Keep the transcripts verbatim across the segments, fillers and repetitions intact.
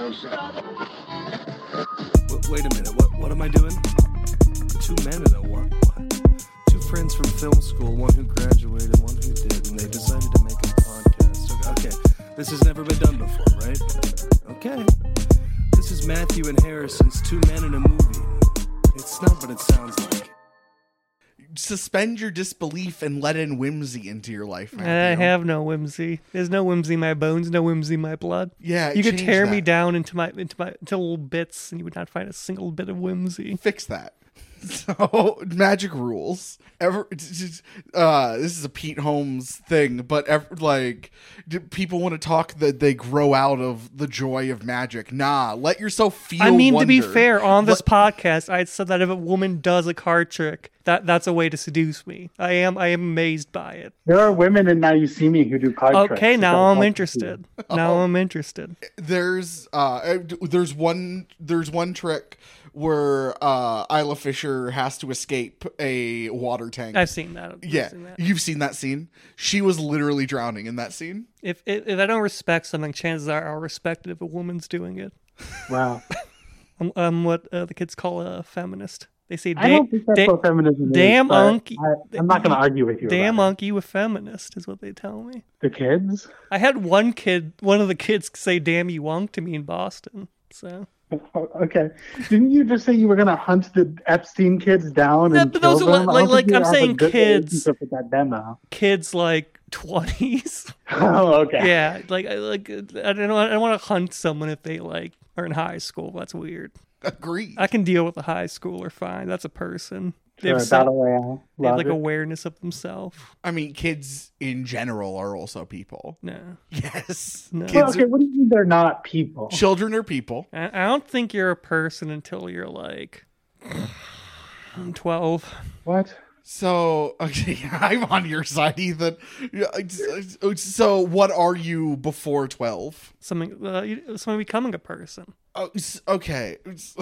Wait a minute, what what am I doing? Two men and a what? what? Two friends from film school, one who graduated, one who did, and they decided to make a podcast. Okay, okay. This has never been done before, right? Okay. This is Matthew and Harrison's Two Men in a Movie. It's not what it sounds like. Suspend your disbelief and let in whimsy into your life, Matthew. I have no whimsy. There's no whimsy in my bones, no whimsy in my blood. Yeah, you could tear that. me down into my into my into little bits, and you would not find a single bit of whimsy. Fix that. So, magic rules. Ever, uh, this is a Pete Holmes thing, but ever, like, do people want to talk that they grow out of the joy of magic? Nah, let yourself feel. I mean, wonder. to be fair, on this let- podcast, I said that if a woman does a card trick, that that's a way to seduce me. I am I am amazed by it. There are women in Now You See Me who do card tricks. Okay, now That's I'm all interested. Now Oh. I'm interested. There's uh, there's one there's one trick where uh, Isla Fisher has to escape a water tank. I've seen that. I've yeah, seen that. you've seen that scene. She was literally drowning in that scene. If, if if I don't respect something, chances are I'll respect it if a woman's doing it. Wow. I'm, I'm what uh, the kids call a feminist. They say, I don't think that's da- what feminism damn is. but unky. I, I'm not going to argue with you Damn about unky with feminist is what they tell me. it. The kids? I had one kid, one of the kids say damn you wunk to me in Boston. So Okay. Didn't you just say you were going to hunt the Epstein kids down Yeah, and but kill those are them? like- I don't like think you I'm have a saying good kids. relationship with that demo. kids like twenties. Oh, okay. Yeah, like I like I don't know. I don't want to hunt someone if they like are in high school. That's weird. Agreed. I can deal with a high schooler fine. That's a person. They Sure, have, some, battle royale. they have like Love it. awareness of themselves. I mean, kids in general are also people. No, Yes. No. Well, Kids okay, are, what do you mean they're not people? children are people. I, I don't think you're a person until you're like twelve. What? So, okay, I'm on your side, Ethan. Yeah, So, what are you before twelve? Something, uh, you- something becoming a person. Oh, s- okay.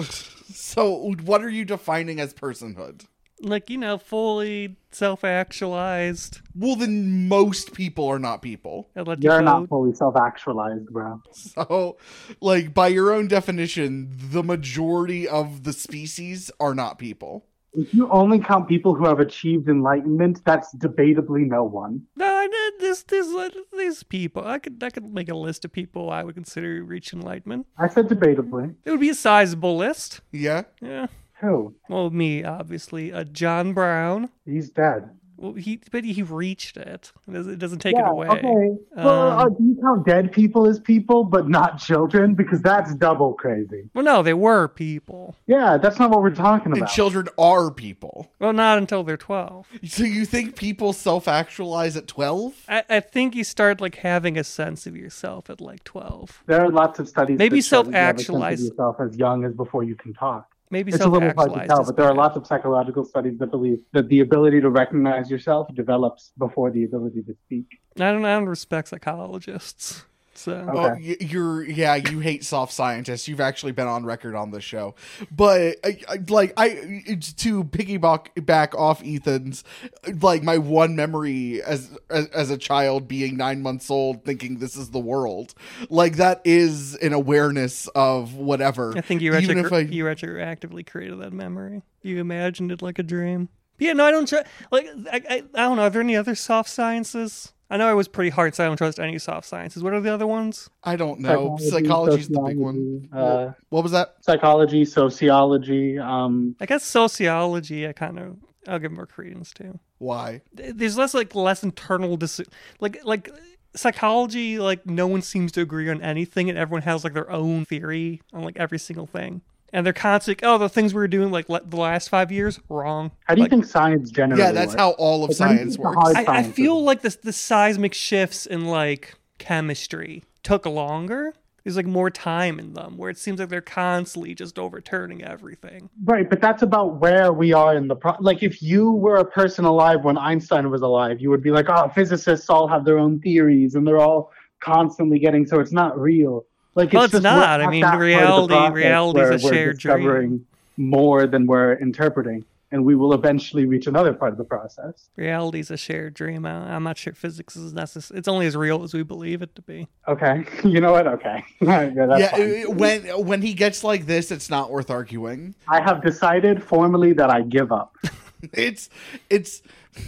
So, what are you defining as personhood? Like, you know, fully self-actualized. Well, then most people are not people. I let you You're not vote. fully self-actualized, bro. So, like, by your own definition, the majority of the species are not people. If you only count people who have achieved enlightenment, that's debatably no one. No, I did this. This these people. I could I could make a list of people I would consider reach enlightenment. I said debatably. It would be a sizable list. Yeah? Yeah. Who? Well, me obviously. Uh, John Brown. He's dead. Well, he but he reached it. It doesn't, it doesn't take yeah, it away. okay. Well, Um, uh, do you count dead people as people, but not children? Because that's double crazy. Well, no, they were people. Yeah, that's not what we're talking And about. children are people. Well, not until they're twelve. So, you think people self actualize at twelve? I, I think you start like having a sense of yourself at like twelve. There are lots of studies. Maybe that show that you have a sense of self-actualize- yourself as young as before you can talk. Maybe It's a little hard to self-actualized tell, is but there are bad. lots of psychological studies that believe that the ability to recognize yourself develops before the ability to speak. I don't. I don't respect psychologists. So Okay. Oh, y- you're yeah. You hate soft scientists. You've actually been on record on this show, but I, I, like I it's to piggyback back off Ethan's, like my one memory as, as as a child being nine months old, thinking this is the world. Like that is an awareness of whatever. I think you Even retro- if I- you retroactively created that memory. You imagined it like a dream. Yeah, no, I don't try. Like, I, I, I don't know. Are there any other soft sciences? I know I was pretty hard, so I don't trust any soft sciences. What are the other ones? I don't know. Psychology's the big one. Uh, What was that? psychology, sociology. Um, I guess sociology. I kind of I'll give more credence to. Why? There's less like less internal dis- like like psychology. Like no one seems to agree on anything, and everyone has like their own theory on like every single thing. And they're constantly, oh, the things we were doing like le- the last five years, wrong. how do you Like, think science generally Yeah, that's works? how all of Like, how do you science think the works. hard I, I sciences feel work? like the the seismic shifts in like chemistry took longer. There's like more time in them, where it seems like they're constantly just overturning everything. Right, but that's about where we are in the pro- like. If you were a person alive when Einstein was alive, you would be like, "Oh, physicists all have their own theories, and they're all constantly getting so it's not real." Like, Well, it's, it's just not. we're I at mean, that part of the reality- process reality's a where we're shared dream. discovering more than we're interpreting. and we will eventually reach another part of the process. Reality is a shared dream. I- I'm not sure physics is necessary. It's only as real as we believe it to be. Okay, you know what? Okay, yeah, that's Yeah, fine. it- when when he gets like this, it's not worth arguing. I have decided formally that I give up. It's it's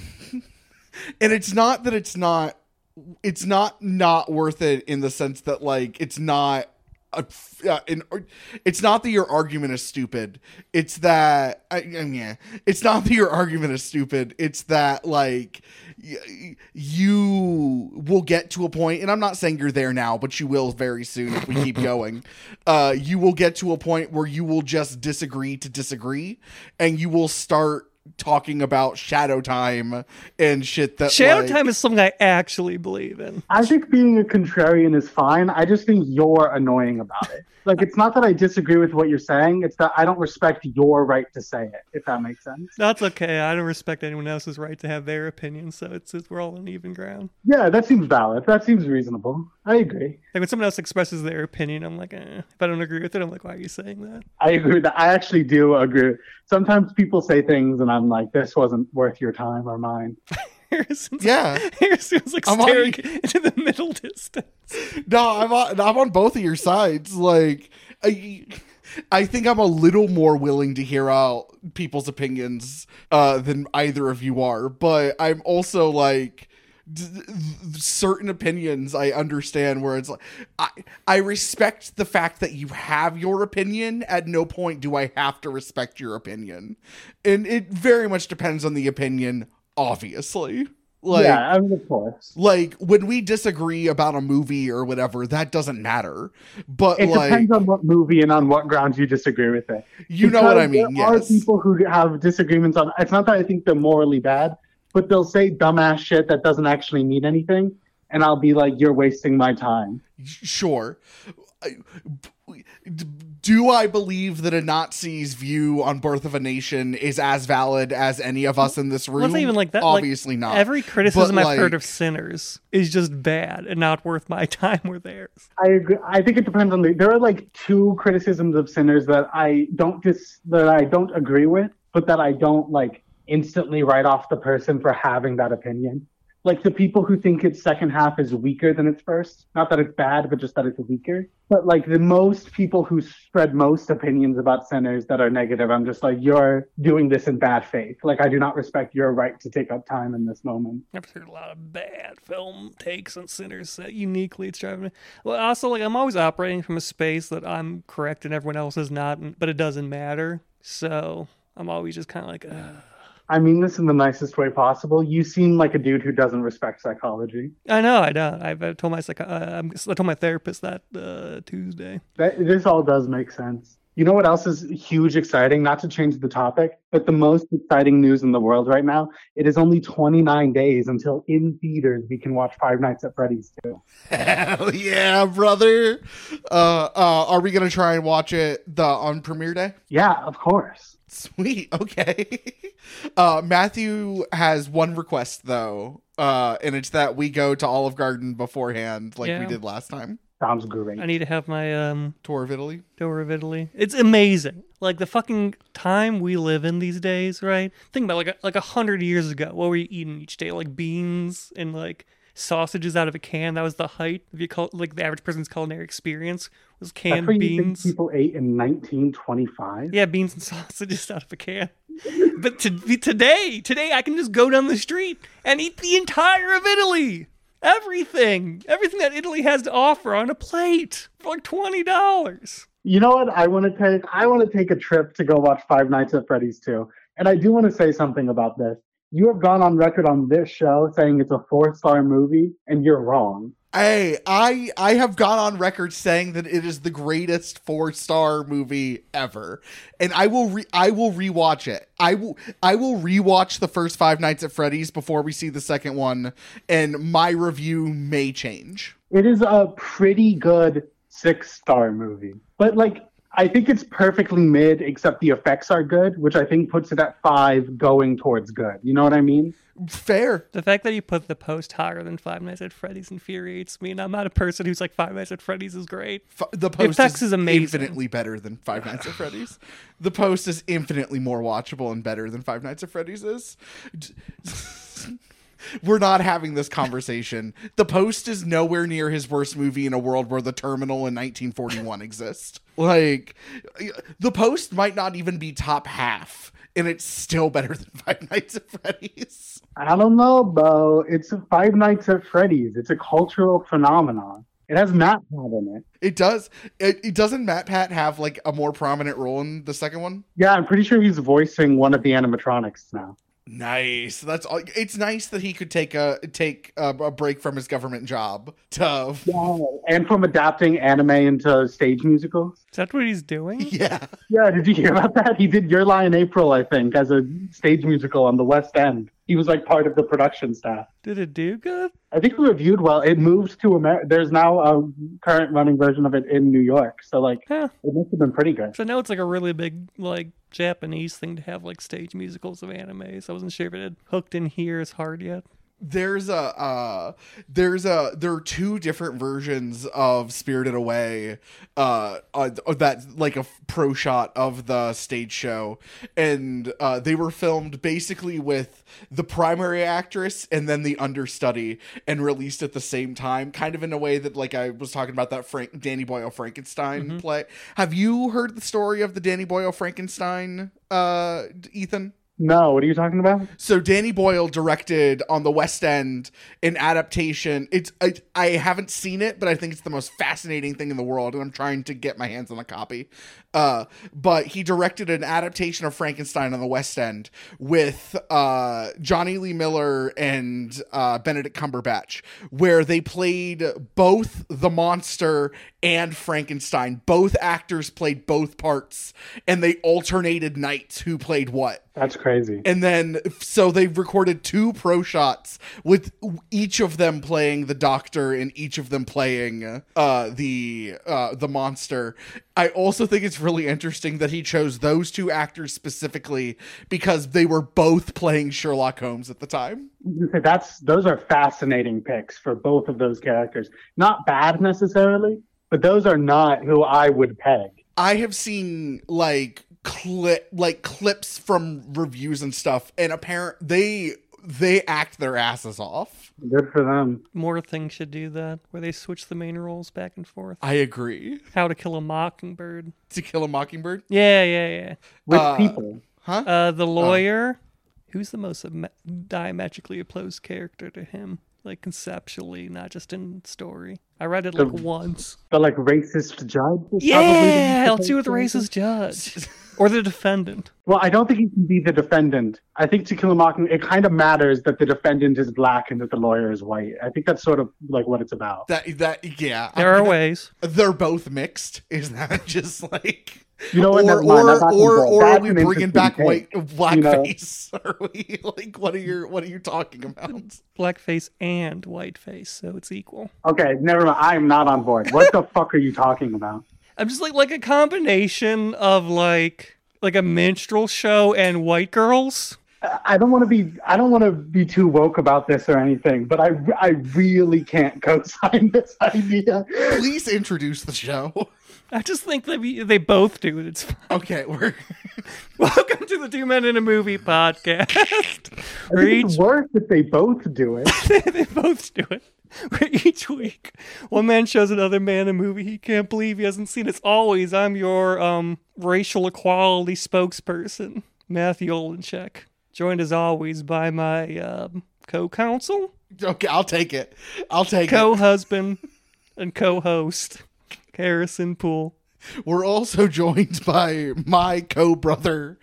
and it's not that it's not it's not not worth it in the sense that like it's not a, uh, an, it's not that your argument is stupid. It's that I, I mean, yeah, it's not that your argument is stupid. It's that like y- you will get to a point, and I'm not saying you're there now, but you will very soon if we keep going. Uh, you will get to a point where you will just disagree to disagree, and you will start talking about shadow time and shit that Shadow like, time is something I actually believe in. I think being a contrarian is fine. I just think you're annoying about it. Like, it's not that I disagree with what you're saying. It's that I don't respect your right to say it, if that makes sense. That's okay. I don't respect anyone else's right to have their opinion, so it's, it's we're all on even ground. Yeah, that seems valid. That seems reasonable. I agree. Like when someone else expresses their opinion, I'm like, eh. If I don't agree with it, I'm like, why are you saying that? I agree with that. I actually do agree. Sometimes people say things and I'm like, this wasn't worth your time or mine. Harrison's, Yeah. Harrison's like I'm staring on- into the middle distance. No, I'm on, I'm on both of your sides. Like, I, I think I'm a little more willing to hear out people's opinions uh, than either of you are, but I'm also like, d- d- certain opinions I understand where it's like, I, I respect the fact that you have your opinion. At no point do I have to respect your opinion. And it very much depends on the opinion, obviously. Like, yeah, I mean, of course. like when we disagree about a movie or whatever, that doesn't matter. But It like, depends on what movie and on what grounds you disagree with it. you know what I Because mean? There Yes. are people who have disagreements on. It's not that I think they're morally bad, but they'll say dumbass shit that doesn't actually mean anything, and I'll be like, "You're wasting my time." Sure. I- Do I believe that a Nazi's view on Birth of a Nation is as valid as any of us in this room? Well, it's not even like that. like, Obviously not. Every criticism But, I've heard like- of Sinners is just bad and not worth my time or theirs. I agree. I think it depends on the. There are like two criticisms of Sinners that I don't dis that I don't agree with, but that I don't like instantly write off the person for having that opinion. Like the people who think its second half is weaker than its first. Not that it's bad, but just that it's weaker. But like the most people who spread most opinions about Sinners that are negative, I'm just like, you're doing this in bad faith. Like I do not respect your right to take up time in this moment. I've heard a lot of bad film takes on Sinners that uniquely it's driving me. Well, also, like, I'm always operating from a space that I'm correct and everyone else is not, and- but it doesn't matter. So I'm always just kind of like, Ugh. I mean this in the nicest way possible. You seem like a dude who doesn't respect psychology. I know, I don't. I've, I've told my psych- uh, I'm, I told my therapist that uh, Tuesday. That, this all does make sense. You know what else is huge exciting? Not to change the topic, but the most exciting news in the world right now. It is only twenty-nine days until in theaters we can watch Five Nights at Freddy's two. Hell yeah, brother. Uh, uh, are we gonna try and watch it the on premiere day? Yeah, of course. Sweet. Okay. Uh, Matthew has one request though, uh, and it's that we go to Olive Garden beforehand, like we Yeah. did last time. Sounds great. I need to have my um, Tour of Italy. tour of Italy. It's amazing. Like the fucking time we live in these days, right? Think about like a, like a hundred years ago. What were you eating each day? Like beans and like sausages out of a can. That was the height of your cul- like the average person's culinary experience was That's canned what you beans. think people ate in nineteen twenty-five? Yeah, beans and sausages out of a can. But to, today, today I can just go down the street and eat the entire of Italy. Everything, everything that Italy has to offer on a plate for like twenty dollars. You know what? I want to take. I want to take a trip to go watch Five Nights at Freddy's two. And I do want to say something about this. You have gone on record on this show saying it's a four-star movie, and you're wrong. Hey, I I have gone on record saying that it is the greatest four star movie ever, and I will re- I will rewatch it. I will I will rewatch the first Five Nights at Freddy's before we see the second one, and my review may change. It is a pretty good six-star movie. But, like, I think it's perfectly mid, except the effects are good, which I think puts it at five, going towards good. You know what I mean? Fair. The fact that you put The Post higher than Five Nights at Freddy's infuriates me, and I'm not a person who's like, Five Nights at Freddy's is great. F- the Post effects is, is amazing. infinitely better than Five Nights at Freddy's. The Post is infinitely more watchable and better than Five Nights at Freddy's is. We're not having this conversation. The Post is nowhere near his worst movie in a world where The Terminal in nineteen forty-one exists. Like, The Post might not even be top half, and it's still better than Five Nights at Freddy's. I don't know, Bo. It's Five Nights at Freddy's. It's a cultural phenomenon. It has Matt Pat in it. It does. It, it doesn't Matt Pat have like a more prominent role in the second one? Yeah, I'm pretty sure he's voicing one of the animatronics now. Nice. That's all. It's nice that he could take a take a, a break from his government job to. Yeah, and from adapting anime into stage musicals. Is that what he's doing? Yeah. Yeah, did you hear about that? He did Your Lie in April, I think, as a stage musical on the West End. He was like part of the production staff. Did it do good? I think it reviewed well. It moved to America. There's now a current running version of it in New York. So, like, Yeah. it must have been pretty good. So now it's like a really big, like, Japanese thing to have, like, stage musicals of anime. So I wasn't sure if it had hooked in here as hard yet. There's a uh there's a there are two different versions of Spirited Away uh, uh that like a pro shot of the stage show, and uh they were filmed basically with the primary actress and then the understudy and released at the same time, kind of in a way that like I was talking about that Frank Danny Boyle Frankenstein Mm-hmm. play. Have you heard the story of the Danny Boyle Frankenstein, uh Ethan? No, what are you talking about? So Danny Boyle directed on the West End an adaptation. It's I, I haven't seen it, but I think it's the most fascinating thing in the world, and I'm trying to get my hands on a copy. Uh, but he directed an adaptation of Frankenstein on the West End with uh, Johnny Lee Miller and uh, Benedict Cumberbatch, where they played both the monster and Frankenstein. Both actors played both parts, and they alternated nights who played what. That's crazy. And then, so they've recorded two pro shots with each of them playing the doctor and each of them playing uh, the uh, the monster. I also think it's really interesting that he chose those two actors specifically because they were both playing Sherlock Holmes at the time. That's those are fascinating picks for both of those characters. Not bad necessarily, but those are not who I would peg. I have seen like clip like clips from reviews and stuff, and apparent they they act their asses off. Good for them. More things should do that, where they switch the main roles back and forth. I agree. How to Kill a Mockingbird. To Kill a Mockingbird? Yeah, yeah, yeah. With Uh, people. Huh? Uh, the lawyer. Who's the most am- diametrically opposed character to him? Like conceptually, not just in story. I read it like The- once. The like racist judge. is Yeah, probably let's see what the racist judge or the defendant. Well, I don't think he can be the defendant. I think To Kill a Mockingbird, it kind of matters that the defendant is black and that the lawyer is white. I think that's sort of like what it's about. That that yeah. There I are mean, ways. They're both mixed. Is that just like You know what? or Never mind. or I'm not or, involved. or are That's we an bringing interesting back take. white You know? blackface? Are we like what are you what are you talking about? Blackface and whiteface, so it's equal. Okay, never mind. I'm not on board. What the fuck are you talking about? I'm just like like a combination of like like a minstrel show and white girls. I don't want to be I don't want to be too woke about this or anything, but I, I really can't co-sign this idea. Please introduce the show. I just think that we, they both do it. It's fine. Okay, we're Welcome to the Two Men in a Movie podcast. I Where think each it's worse if they both do it. they both do it. Where each week one man shows another man a movie he can't believe he hasn't seen. As always, I'm your um racial equality spokesperson, Matthew Olenchek. Joined as always by my um, co-counsel, okay. I'll take it. I'll take it. co-husband, and co-host, Harrison Poole. We're also joined by my co-brother,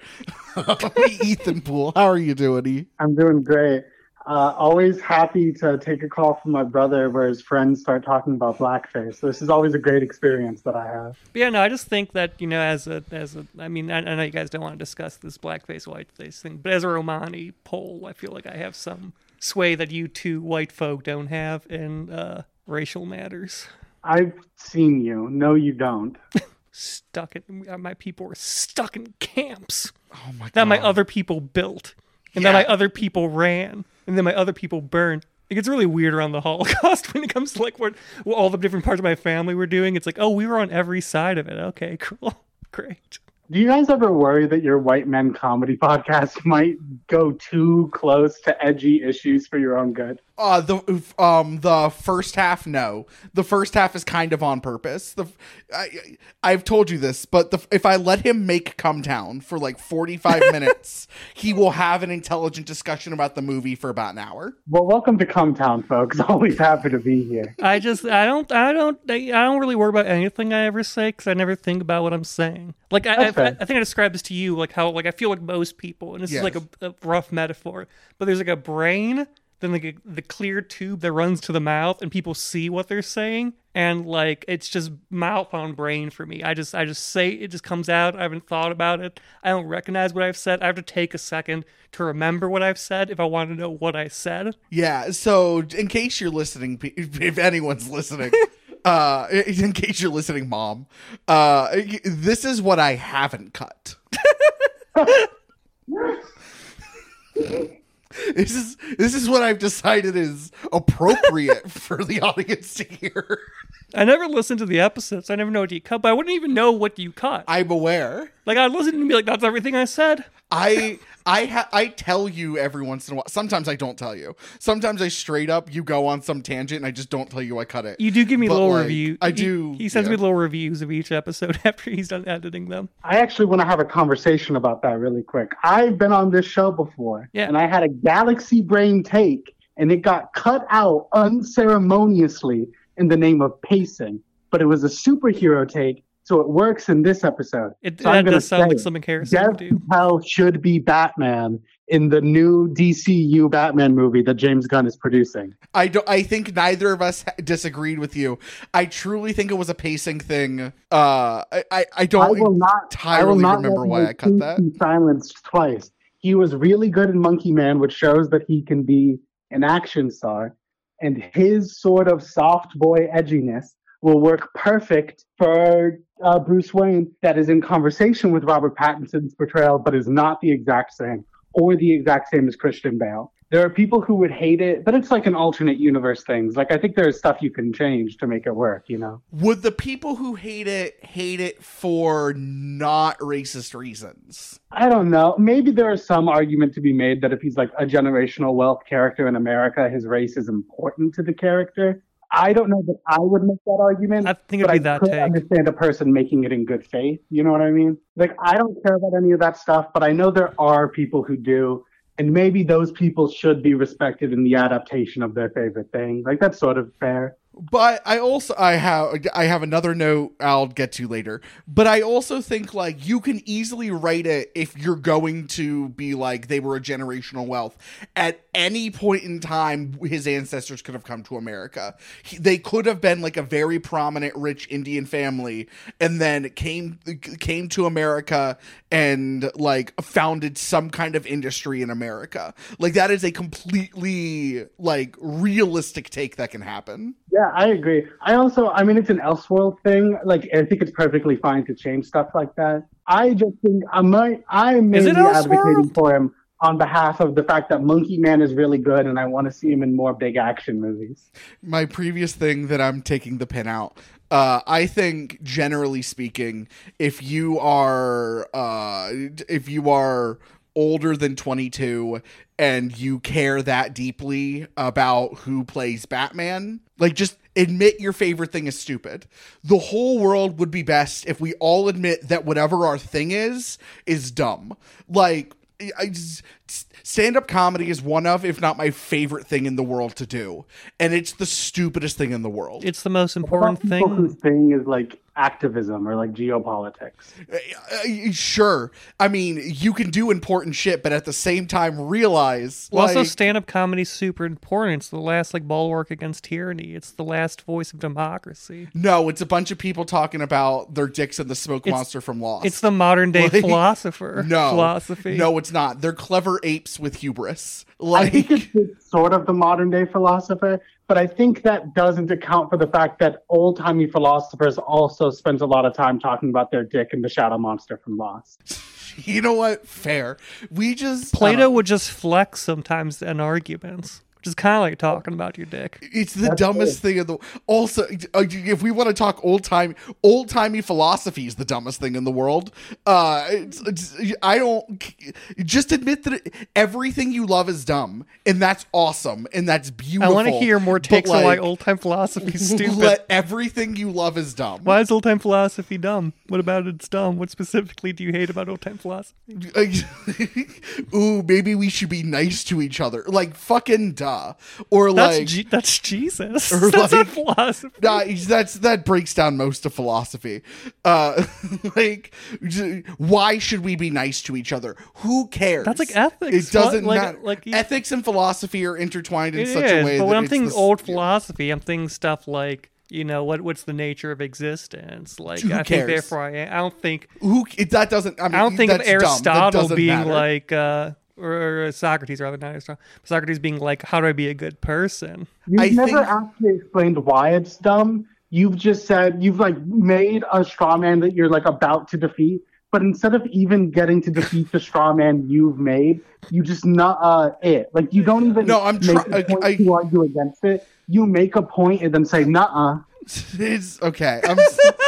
Ethan Poole. How are you doing, E? I'm doing great. Uh, always happy to take a call from my brother where his friends start talking about blackface. This is always a great experience that I have. But yeah, no, I just think that, you know, as a, as a, I mean, I, I know you guys don't want to discuss this blackface, whiteface thing, but as a Romani Pole, I feel like I have some sway that you two white folk don't have in uh, racial matters. I've seen you. No, you don't. stuck in my people were stuck in camps Oh my god. that my other people built, and Yeah. then my other people ran, and then my other people burned. It gets really weird around the Holocaust when it comes to like what, what all the different parts of my family were doing. It's like, oh, we were on every side of it. Okay, cool, great. Do you guys ever worry that your white men comedy podcast might go too close to edgy issues for your own good? Uh, the um the first half, no. The first half is kind of on purpose. The I, I've told you this, but the, if I let him make Come Town for like forty-five minutes, he will have an intelligent discussion about the movie for about an hour. Well, welcome to Come Town, folks. Always happy to be here. I just, I don't, I don't, I don't really worry about anything I ever say because I never think about what I'm saying. Like, I, I, That's fair. I think I described this to you, like how, like I feel like most people, and this Yes. is like a, a rough metaphor, but there's like a brain, then like a, the clear tube that runs to the mouth, and people see what they're saying, and like it's just mouth on brain for me. I just, I just say it just comes out. I haven't thought about it. I don't recognize what I've said. I have to take a second to remember what I've said if I want to know what I said. Yeah, so in case you're listening, if anyone's listening, uh, in case you're listening, Mom, uh, this is what I haven't cut. This is this is what I've decided is appropriate for the audience to hear. I never listened to the episodes. I never know what you cut, but I wouldn't even know what you cut. I'm aware. Like I'd listen and be like, "That's everything I said." I I ha- I tell you every once in a while. Sometimes I don't tell you. Sometimes I straight up you go on some tangent and I just don't tell you I cut it. You do give me But, little like, reviews. I do, He, he sends yeah. me little reviews of each episode after he's done editing them. I actually want to have a conversation about that really quick. I've been on this show before, Yeah. and I had a Galaxy Brain take, and it got cut out unceremoniously in the name of pacing. But it was a superhero take, so it works in this episode. It So I'm that gonna does sound say like something Harrison Dev would do. Patel should be Batman in the new D C U Batman movie that James Gunn is producing. I don't. I think neither of us ha- disagreed with you. I truly think it was a pacing thing. Uh, I I, I don't I will not. I will entirely not remember let why my I cut tweet that. be silenced twice. He was really good in Monkey Man, which shows that he can be an action star, and his sort of soft boy edginess will work perfect for uh, Bruce Wayne. That is in conversation with Robert Pattinson's portrayal, but is not the exact same, or the exact same as Christian Bale. There are people who would hate it, but it's like an alternate universe things. Like, I think there's stuff you can change to make it work, you know? Would the people who hate it hate it for not racist reasons? I don't know. Maybe there is some argument to be made that if he's like a generational wealth character in America, his race is important to the character. I don't know that I would make that argument. I think it'd but be I that could take. understand a person making it in good faith. You know what I mean? Like, I don't care about any of that stuff, but I know there are people who do. And maybe those people should be respected in the adaptation of their favorite thing. Like, that's sort of fair. But I also I have I have another note I'll get to later. But I also think like you can easily write it if you're going to be like they were a generational wealth. At any point in time, his ancestors could have come to America. He, they could have been like a very prominent rich Indian family, and then came came to America and like founded some kind of industry in America. Like that is a completely like realistic take that can happen. Yeah, I agree. I also, I mean, it's an Elseworld thing. Like, I think it's perfectly fine to change stuff like that. I just think I might, I'm Is mainly it advocating Elseworld? for him on behalf of the fact that Monkey Man is really good, and I want to see him in more big action movies. My previous thing that I'm taking the pin out. Uh, I think generally speaking, if you are, uh, if you are older than twenty-two and you care that deeply about who plays Batman, like just admit your favorite thing is stupid. The whole world would be best if we all admit that whatever our thing is, is dumb. Like, I just, stand-up comedy is one of, if not my favorite thing in the world to do. And it's the stupidest thing in the world. It's the most What important about people thing. whose thing is like activism or like geopolitics? Uh, uh, sure. I mean, you can do important shit, but at the same time realize, Well, like, also, stand-up comedy's super important. It's the last like bulwark against tyranny. It's the last voice of democracy. no, it's a bunch of people talking about their dicks and the smoke It's- monster from Lost. It's the modern day Like, philosopher. no, philosophy. No, it's not. They're clever apes with hubris. I Like, think it's, it's sort of the modern day philosopher, But I think that doesn't account for the fact that old-timey philosophers also spend a lot of time talking about their dick and the shadow monster from Lost. You know what? Fair. We just Plato uh, would just flex sometimes in arguments, which is kind of like talking about your dick. It's the That's dumbest cool. thing in the. Also, uh, if we want to talk old time, old timey philosophy is the dumbest thing in the world. Uh, it's, it's, I don't. Just admit that it, everything you love is dumb, and that's awesome, and that's beautiful. I want to hear more but, takes on why like, old time philosophy is stupid. Let everything you love is dumb. Why is old time philosophy dumb? What about it's dumb? What specifically do you hate about old time philosophy? Ooh, maybe we should be nice to each other. Like fucking duh. Or That's like G- that's Jesus. or That's like- not philosophy. Nah, that's that breaks down most of philosophy. Uh, like, j- why should we be nice to each other? Who cares? That's like ethics. It doesn't Like- matter. like you- Ethics and philosophy are intertwined in It such is, a way but that when I'm it's thinking the- old philosophy, I'm thinking stuff like, you know, what what's the nature of existence? Like, Who I think cares? therefore I am. I don't think who it, that doesn't. I, mean, I don't think of that's dumb. That Aristotle doesn't being matter. like, uh, or, or Socrates rather, not Aristotle. Socrates being like, how do I be a good person? You've I never think- actually explained why it's dumb. You've just said you've like made a straw man that you're like about to defeat, but instead of even getting to defeat the straw man you've made, you just not uh it. Like you don't even No, I'm make try- a point I- to argue against it. You make a point and then say nuh-uh. It's okay. I'm.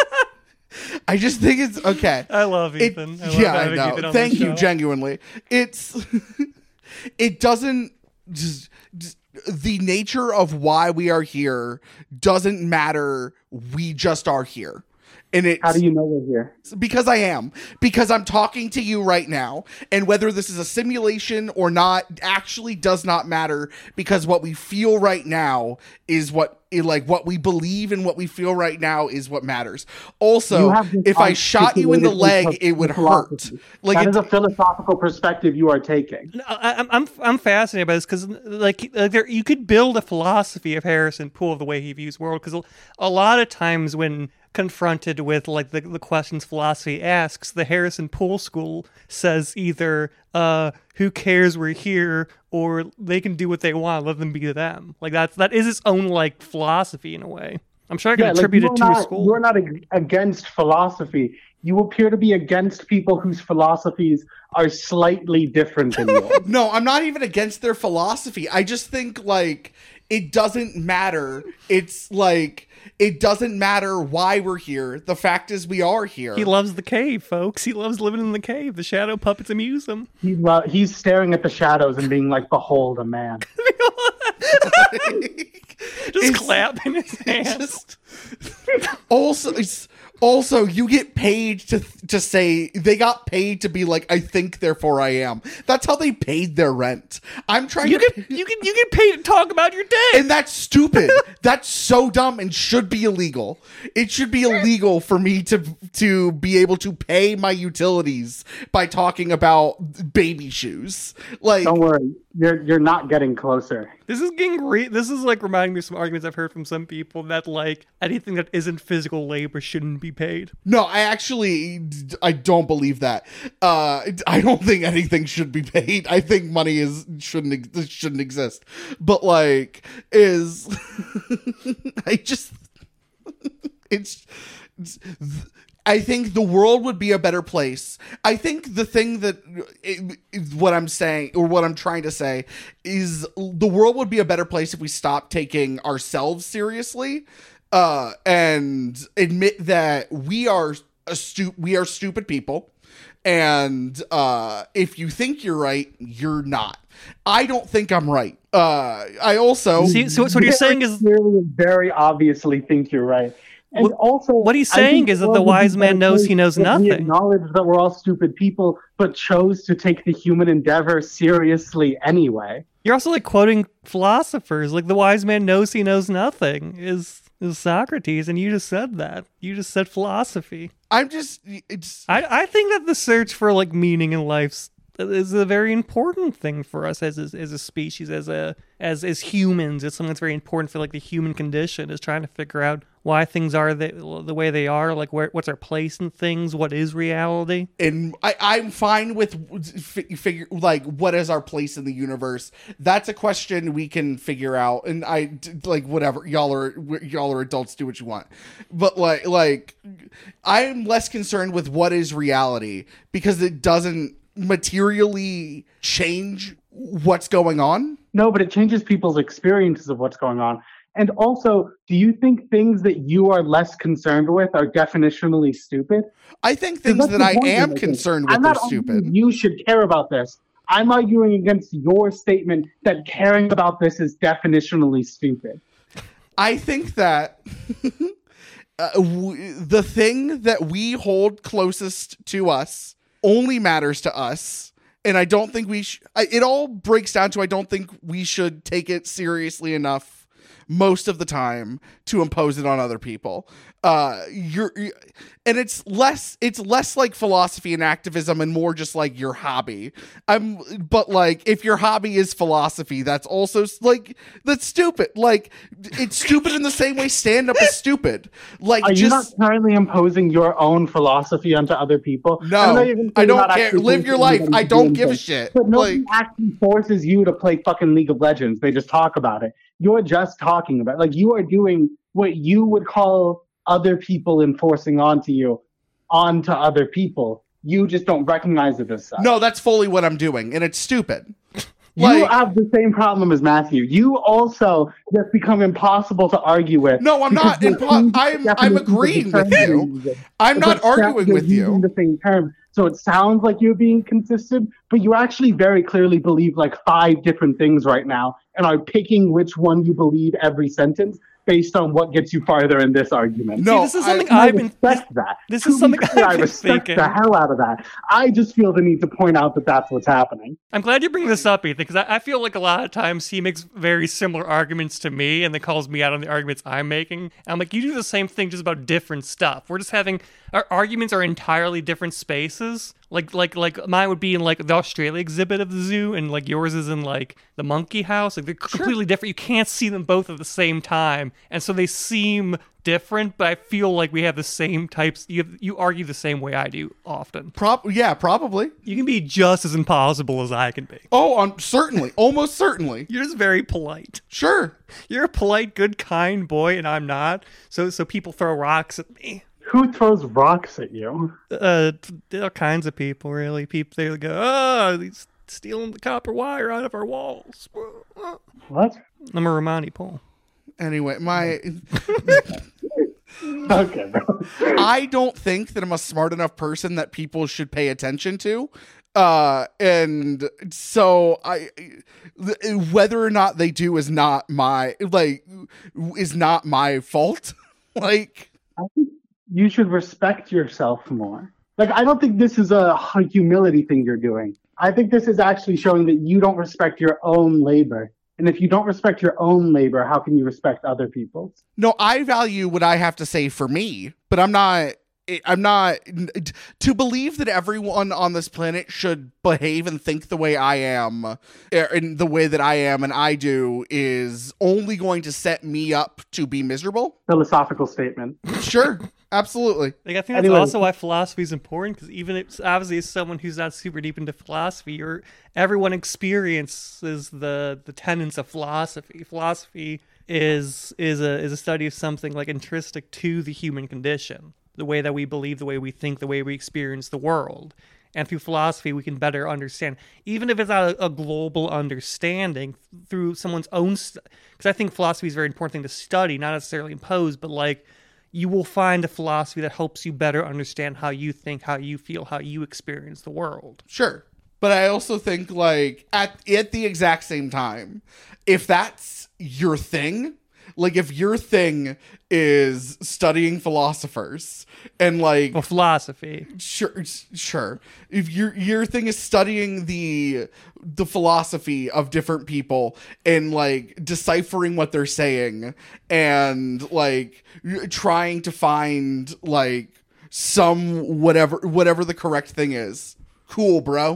I just think it's okay. I love It- Ethan. I love yeah, I having know. Ethan on Thank the you, show. genuinely. It's it doesn't just, just the nature of why we are here doesn't matter. We just are here. And it's How do you know we're here? because I am. Because I'm talking to you right now. And whether this is a simulation or not actually does not matter, because what we feel right now is what like what we believe and what we feel right now is what matters. Also, You have this if I shot you in the leg, articulated it would hurt. philosophy. Like that it, is a philosophical perspective you are taking. No, I, I'm I'm I'm fascinated by this because like, like there, you could build a philosophy of Harrison Poole the way he views world, because a lot of times when confronted with like the, the questions philosophy asks, the Harrison Poole school says either uh who cares we're here, or they can do what they want, let them be them. Like that's that is its own like philosophy in a way. I'm sure I can Yeah, like, attribute you it are to a not, school. You are not ag- against philosophy. You appear to be against people whose philosophies are slightly different than yours. no, I'm not even against their philosophy. I just think like it doesn't matter. It's like it doesn't matter why we're here. The fact is we are here. He loves the cave, folks. He loves living in the cave. The shadow puppets amuse him. He lo- he's staring at the shadows and being like, "Behold a man." Just It's- clapping his hands. Just, also, it's also you get paid to to say they got paid to be like I think therefore I am. That's how they paid their rent. I'm trying You to, get you get you get paid to talk about your dick. and that's stupid. That's so dumb and should be illegal. It should be illegal for me to to be able to pay my utilities by talking about baby shoes. Like Don't worry, you're you're not getting closer. This is getting re- this is like reminding me of some arguments I've heard from some people that like anything that isn't physical labor shouldn't be paid. no, I actually I don't believe that. Uh, I don't think anything should be paid. I think money is shouldn't ex- shouldn't exist. But like is I just it's, it's I think the world would be a better place. I think the thing that it, it- what I'm saying or what I'm trying to say is the world would be a better place if we stopped taking ourselves seriously uh, and admit that we are a stu- we are stupid people. And uh, if you think you're right, you're not. I don't think I'm right. Uh, I also See, so, so what you're saying is Clearly, very obviously, think you're right. And What- also, what he's I think saying is that world the would be wise a man better knows place he knows if we nothing. acknowledge that we're all stupid people, but chose to take the human endeavor seriously anyway. you're also like quoting philosophers. Like the wise man knows he knows nothing is is Socrates, and you just said that. You just said philosophy. I'm just it's I I think that the search for like meaning in life's is a very important thing for us as as, as a species, as a as as humans. It's something that's very important for like the human condition, is trying to figure out why things are the, the way they are, like where what's our place in things, what is reality. And I, I'm fine with f- figure like what is our place in the universe. That's a question we can figure out. And I like whatever y'all are y'all are adults, do what you want. But like like I'm less concerned with what is reality because it doesn't materially change what's going on. No, but it changes people's experiences of what's going on. And also, do you think things that you are less concerned with are definitionally stupid? I think things that I am concerned with I'm are not stupid. arguing you should care about this. I'm arguing against your statement that caring about this is definitionally stupid. I think that uh, w- the thing that we hold closest to us only matters to us. And I don't think we sh- I, it all breaks down to I don't think we should take it seriously enough most of the time to impose it on other people. Uh, you're, you're and it's less it's less like philosophy and activism and more just like your hobby. I'm but like if your hobby is philosophy, that's also like that's stupid. Like it's stupid in the same way stand up is stupid. Like Are just you not currently imposing your own philosophy onto other people? No, I, know you're gonna say I you're don't not care. actually Live your forcing life. anybody I to don't do give a anything. shit. But nobody Like- actually forces you to play fucking League of Legends. They just talk about it. You're just talking about it. Like you are doing what you would call other people enforcing onto you, onto other people. You just don't recognize it as such. No, that's fully what I'm doing, and it's stupid. You Like- have the same problem as Matthew. You also just become impossible to argue with. No, I'm because not you're impo- using I'm- the I'm definitions of agreeing the with terms you. you're using. I'm not But arguing you're with using you. the same term. So it sounds like you're being consistent, but you actually very clearly believe like five different things right now and are picking which one you believe every sentence based on what gets you farther in this argument. No, See, this is I- something And I I've been respect that. this To is be something clear, I've I been respect thinking. the hell out of that. I just feel the need to point out that that's what's happening. I'm glad you bring this up, Ethan, because I, I feel like a lot of times he makes very similar arguments to me and then calls me out on the arguments I'm making. And I'm like, you do the same thing just about different stuff. We're just having our arguments are entirely different spaces. Like like like mine would be in like the Australia exhibit of the zoo, and like yours is in like the monkey house. Like they're completely different. You can't see them both at the same time, and so they seem different. But I feel like we have the same types. You have, you argue the same way I do often. Prob- yeah, probably. You can be just as impossible as I can be. Oh, um, certainly. Almost certainly. You're just very polite. Sure. You're a polite, good, kind boy, and I'm not. So so people throw rocks at me. Who throws rocks at you? Uh, all kinds of people, really. People they go, oh, he's stealing the copper wire out of our walls. What? I'm a Romani Pole. Anyway, my Okay, bro. I don't think that I'm a smart enough person that people should pay attention to. Uh, and so I, whether or not they do is not my, like, is not my fault. Like, I think you should respect yourself more. Like, I don't think this is a humility thing you're doing. I think this is actually showing that you don't respect your own labor. And if you don't respect your own labor, how can you respect other people's? no, I value what I have to say for me, but I'm not, I'm not, to believe that everyone on this planet should behave and think the way I am, in the way that I am and I do, is only going to set me up to be miserable. Philosophical statement. Sure, absolutely. Like I think Anyway. that's also why philosophy is important, because even if obviously as someone who's not super deep into philosophy, you're, everyone experiences the the tenets of philosophy. Philosophy is is a is a study of something like intrinsic to the human condition, the way that we believe, the way we think, the way we experience the world. And through philosophy, we can better understand, even if it's not a, a global understanding, through someone's own. Because st- I think philosophy is a very important thing to study, not necessarily impose, but like. You will find a philosophy that helps you better understand how you think, how you feel, how you experience the world. Sure. But I also think, like, at at the exact same time, if that's your thing, like, if your thing is studying philosophers and, like, Well, philosophy. sure, sure. If your your thing is studying the the philosophy of different people and, like, deciphering what they're saying and, like, trying to find, like, some whatever whatever the correct thing is, cool, bro.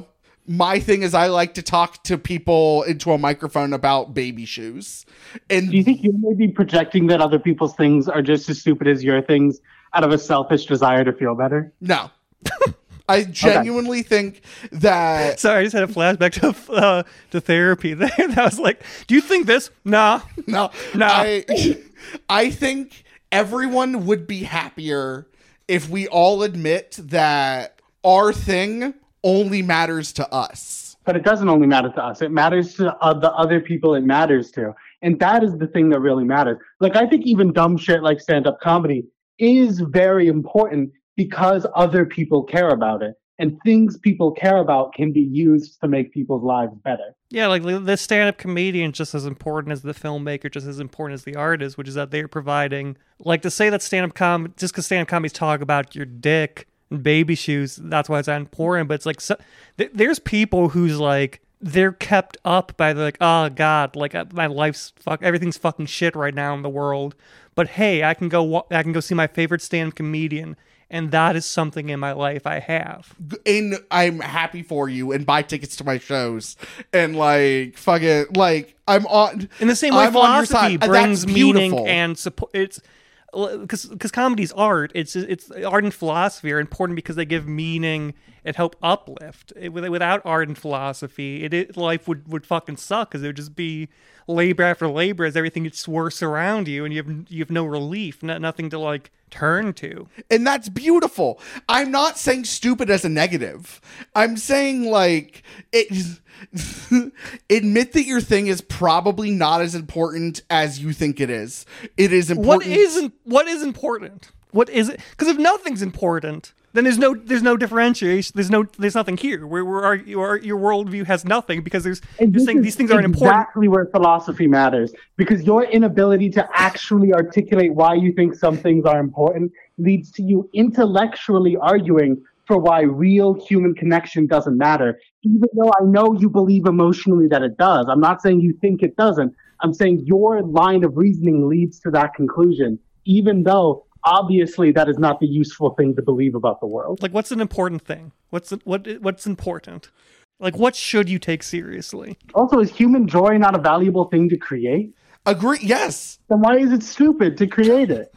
my thing is I like to talk to people into a microphone about baby shoes. And Do you think you may be projecting that other people's things are just as stupid as your things out of a selfish desire to feel better? no. I genuinely okay. think that... Sorry, I just had a flashback to uh, to therapy there. That was like, do you think this? Nah. No. No. I, I think everyone would be happier if we all admit that our thing only matters to us. But it doesn't only matter to us. It matters to uh, the other people it matters to. And that is the thing that really matters. Like, I think even dumb shit like stand-up comedy is very important because other people care about it. And things people care about can be used to make people's lives better. Yeah, like the stand-up comedian just as important as the filmmaker, just as important as the artist, which is that they're providing... Like, to say that stand-up com just because stand-up comedies talk about your dick and baby shoes, that's why it's not important. But it's like, so, th- there's people who's like, they're kept up by the like, oh God, like my life's fuck, everything's fucking shit right now in the world. But hey, I can go, I can go see my favorite stand-up comedian. And that is something in my life I have. And I'm happy for you and buy tickets to my shows. And like, fuck it. Like, I'm on... In the same way, I'm on your philosophy side. brings That's meaning beautiful. and support. It's... Because because comedy's art, it's it's art and philosophy are important because they give meaning and help uplift. It, without art and philosophy, it, it life would, would fucking suck because it would just be labor after labor as everything gets worse around you and you have you have no relief, no, nothing to like turn to. And that's beautiful. I'm not saying stupid as a negative. I'm saying like it. Admit that your thing is probably not as important as you think it is. It is important. What isn't? What is important? What is it? Because if nothing's important, then there's no there's no differentiation. There's no there's nothing here. Where where are your your worldview has nothing because there's And you're saying these things aren't important. Exactly where philosophy matters, because your inability to actually articulate why you think some things are important leads to you intellectually arguing for why real human connection doesn't matter, even though I know you believe emotionally that it does. I'm not saying you think it doesn't. I'm saying your line of reasoning leads to that conclusion, even though obviously that is not the useful thing to believe about the world. Like, what's an important thing? What's what what's important? Like, what should you take seriously? Also, is human joy not a valuable thing to create? Agree. Yes. Then why is it stupid to create it?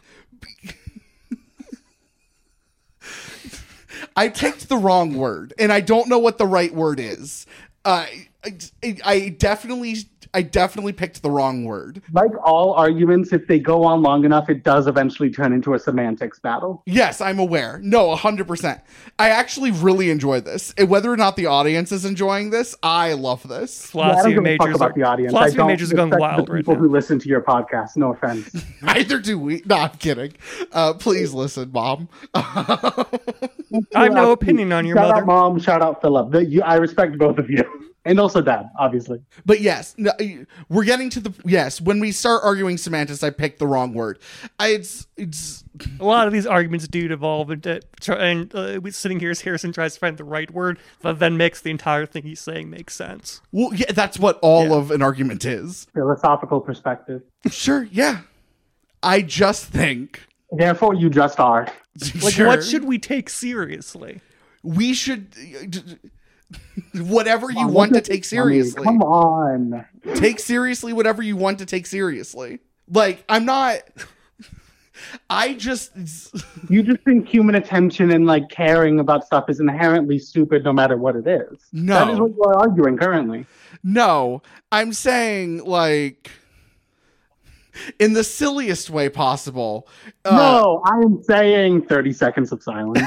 I picked the wrong word, and I don't know what the right word is. Uh, I, I definitely, I definitely picked the wrong word. Like all arguments, if they go on long enough, it does eventually turn into a semantics battle. Yes, I'm aware. No, one hundred percent. I actually really enjoy this. And whether or not the audience is enjoying this, I love this. Philosophy yeah, I don't give a fuck majors about are, the audience. philosophy I don't majors are going respect wild the right people now. who listen to your podcast. No offense. Neither do we. No, I'm kidding. Uh, please listen, Mom. I have no opinion on your shout mother. Out mom, shout out Philip. The, you, I respect both of you. And also Dad, obviously. But yes, no, we're getting to the... Yes, when we start arguing semantics, I picked the wrong word. I, it's... it's A lot of these arguments do devolve into... And uh, sitting here as Harrison tries to find the right word, that then makes the entire thing he's saying make sense. Well, yeah, that's what all Yeah. of an argument is. Philosophical perspective. Sure, yeah. I just think... Therefore, you just are. Like, Sure. what should we take seriously? We should... Whatever you Mom, want to look at take this money. seriously. Come on. Take seriously whatever you want to take seriously. Like, I'm not... I just... You just think human attention and like caring about stuff is inherently stupid no matter what it is. No. That is what you are arguing currently. No. I'm saying, like... in the silliest way possible. Uh, No, I am saying thirty seconds of silence.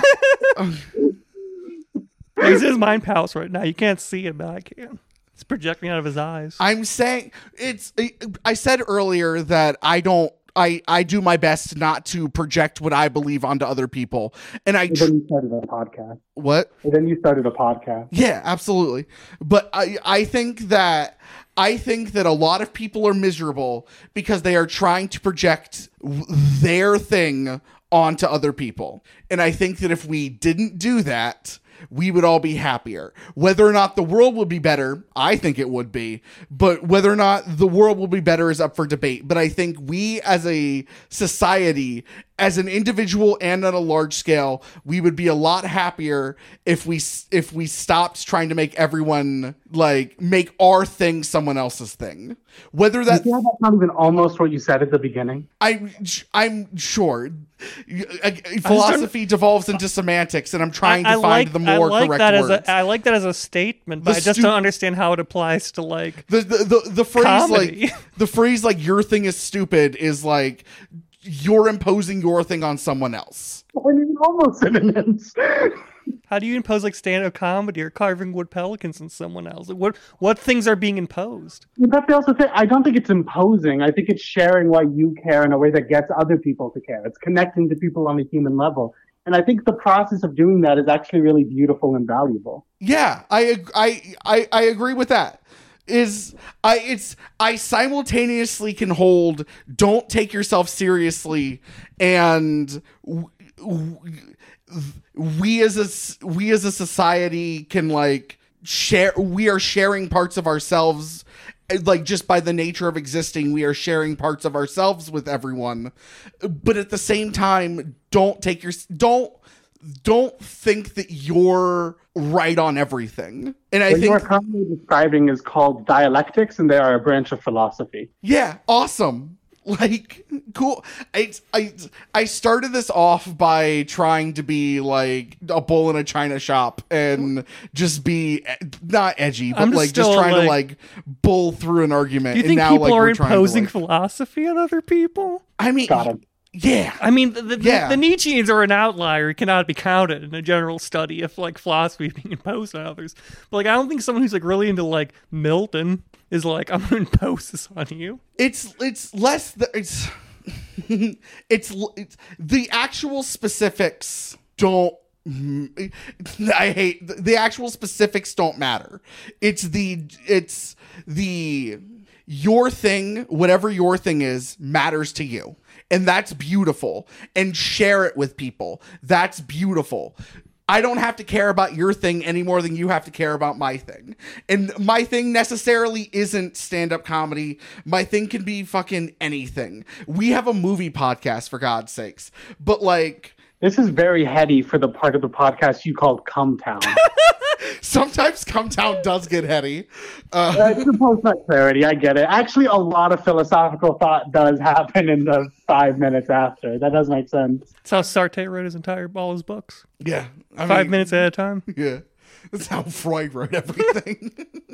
He's in his mind palace right now. You can't see it, but I can. It's projecting out of his eyes. I'm saying it's. I said earlier that I don't. I, I do my best not to project what I believe onto other people, and I. And then you started a podcast. What? And then you started a podcast. Yeah, absolutely. But I I think that I think that a lot of people are miserable because they are trying to project their thing onto other people, and I think that if we didn't do that, we would all be happier. Whether or not the world would be better, I think it would be, but whether or not the world will be better is up for debate. But I think we as a society, as an individual and on a large scale, we would be a lot happier if we if we stopped trying to make everyone like make our thing someone else's thing. Whether that yeah, that's not even almost what you said at the beginning. I I'm sure philosophy devolves into semantics, and I'm trying to I, I find like, the more I like correct that words. As a, I like that as a statement, but The I just stu- don't understand how it applies to like the, the the the phrase comedy. like the phrase like your thing is stupid is like you're imposing your thing on someone else. I mean, almost synonyms. How do you impose like stand-up comedy or carving wood pelicans on someone else? Like, what what things are being imposed? That's the also thing. I don't think it's imposing. I think it's sharing why you care in a way that gets other people to care. It's connecting to people on a human level. And I think the process of doing that is actually really beautiful and valuable. Yeah, I ag- I I, I agree with that. Is I it's I simultaneously can hold don't take yourself seriously and w- w- we as a we as a society can like share we are sharing parts of ourselves, like just by the nature of existing we are sharing parts of ourselves with everyone, but at the same time don't take your don't don't think that you're right on everything. And I What you are think currently describing is called dialectics, and they are a branch of philosophy. yeah, awesome. Like, cool. I, I, I started this off by trying to be like a bull in a china shop and just be not edgy, but I'm like still, just trying like- to like bull through an argument. Do you and think now, people like, are we're trying to, imposing like- philosophy on other people? I mean, Got it. yeah. I mean, the, the, Yeah. the Nietzscheans are an outlier. It cannot be counted in a general study of like philosophy being imposed on others. But like, I don't think someone who's like really into like Milton is like, I'm going to impose this on you. It's it's less the, it's it's it's the actual specifics don't I hate the actual specifics don't matter. It's the it's the your thing, whatever your thing is, matters to you. And that's beautiful. And share it with people. That's beautiful. I don't have to care about your thing any more than you have to care about my thing. And my thing necessarily isn't stand-up comedy. My thing can be fucking anything. We have a movie podcast, for God's sakes. But like, This is very heady for the part of the podcast you called Come Town. sometimes Come Town does get heady. Uh, Uh, to post that clarity, I get it. Actually, a lot of philosophical thought does happen in the five minutes after. That does make sense. That's how Sartre wrote his entire all his books. yeah. I Five mean, minutes at a time. Yeah. That's how Freud wrote everything.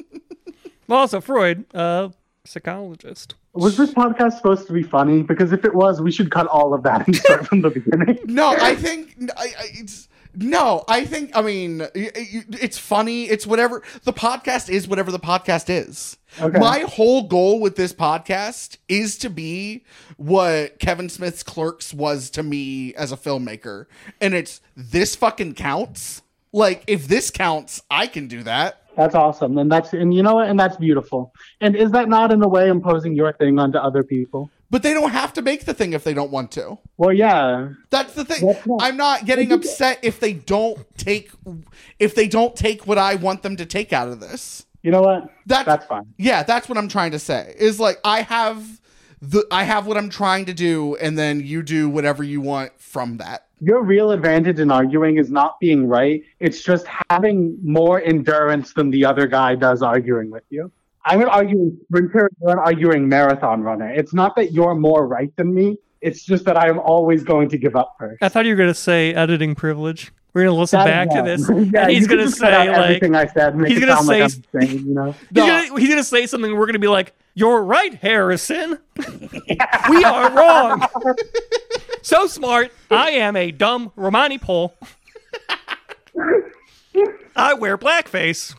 Well, also Freud, uh, psychologist. Was this podcast supposed to be funny? Because if it was, we should cut all of that and start from the beginning. No, I think I, I, it's no. I think I mean it- it- it's funny. It's whatever the podcast is. Whatever the podcast is. Okay. My whole goal with this podcast is to be what Kevin Smith's Clerks was to me as a filmmaker, and it's this fucking counts. Like if this counts, I can do that. That's awesome. And that's and you know what? And that's beautiful. And is that not in a way imposing your thing onto other people? But they don't have to make the thing if they don't want to. Well, yeah. That's the thing. That's not- I'm not getting upset if they don't take if they don't take what I want them to take out of this. You know what? That's, That's fine. Yeah, that's what I'm trying to say. Is like I have the I have what I'm trying to do, and then you do whatever you want from that. Your real advantage in arguing is not being right. It's just having more endurance than the other guy does arguing with you. I'm an arguing sprinter, you're an arguing marathon runner. It's not that you're more right than me. It's just that I am always going to give up first. I thought you were going to say editing privilege. We're going to listen That- back yeah. to this. Yeah, and he's you can going to just cut say out like, everything I said and make he's it gonna sound like say- I'm saying, you know. He's No. gonna, he's gonna say something and we're gonna be like, you're right, Harrison. We are wrong. So smart. I am a dumb Romani Pole. I wear blackface.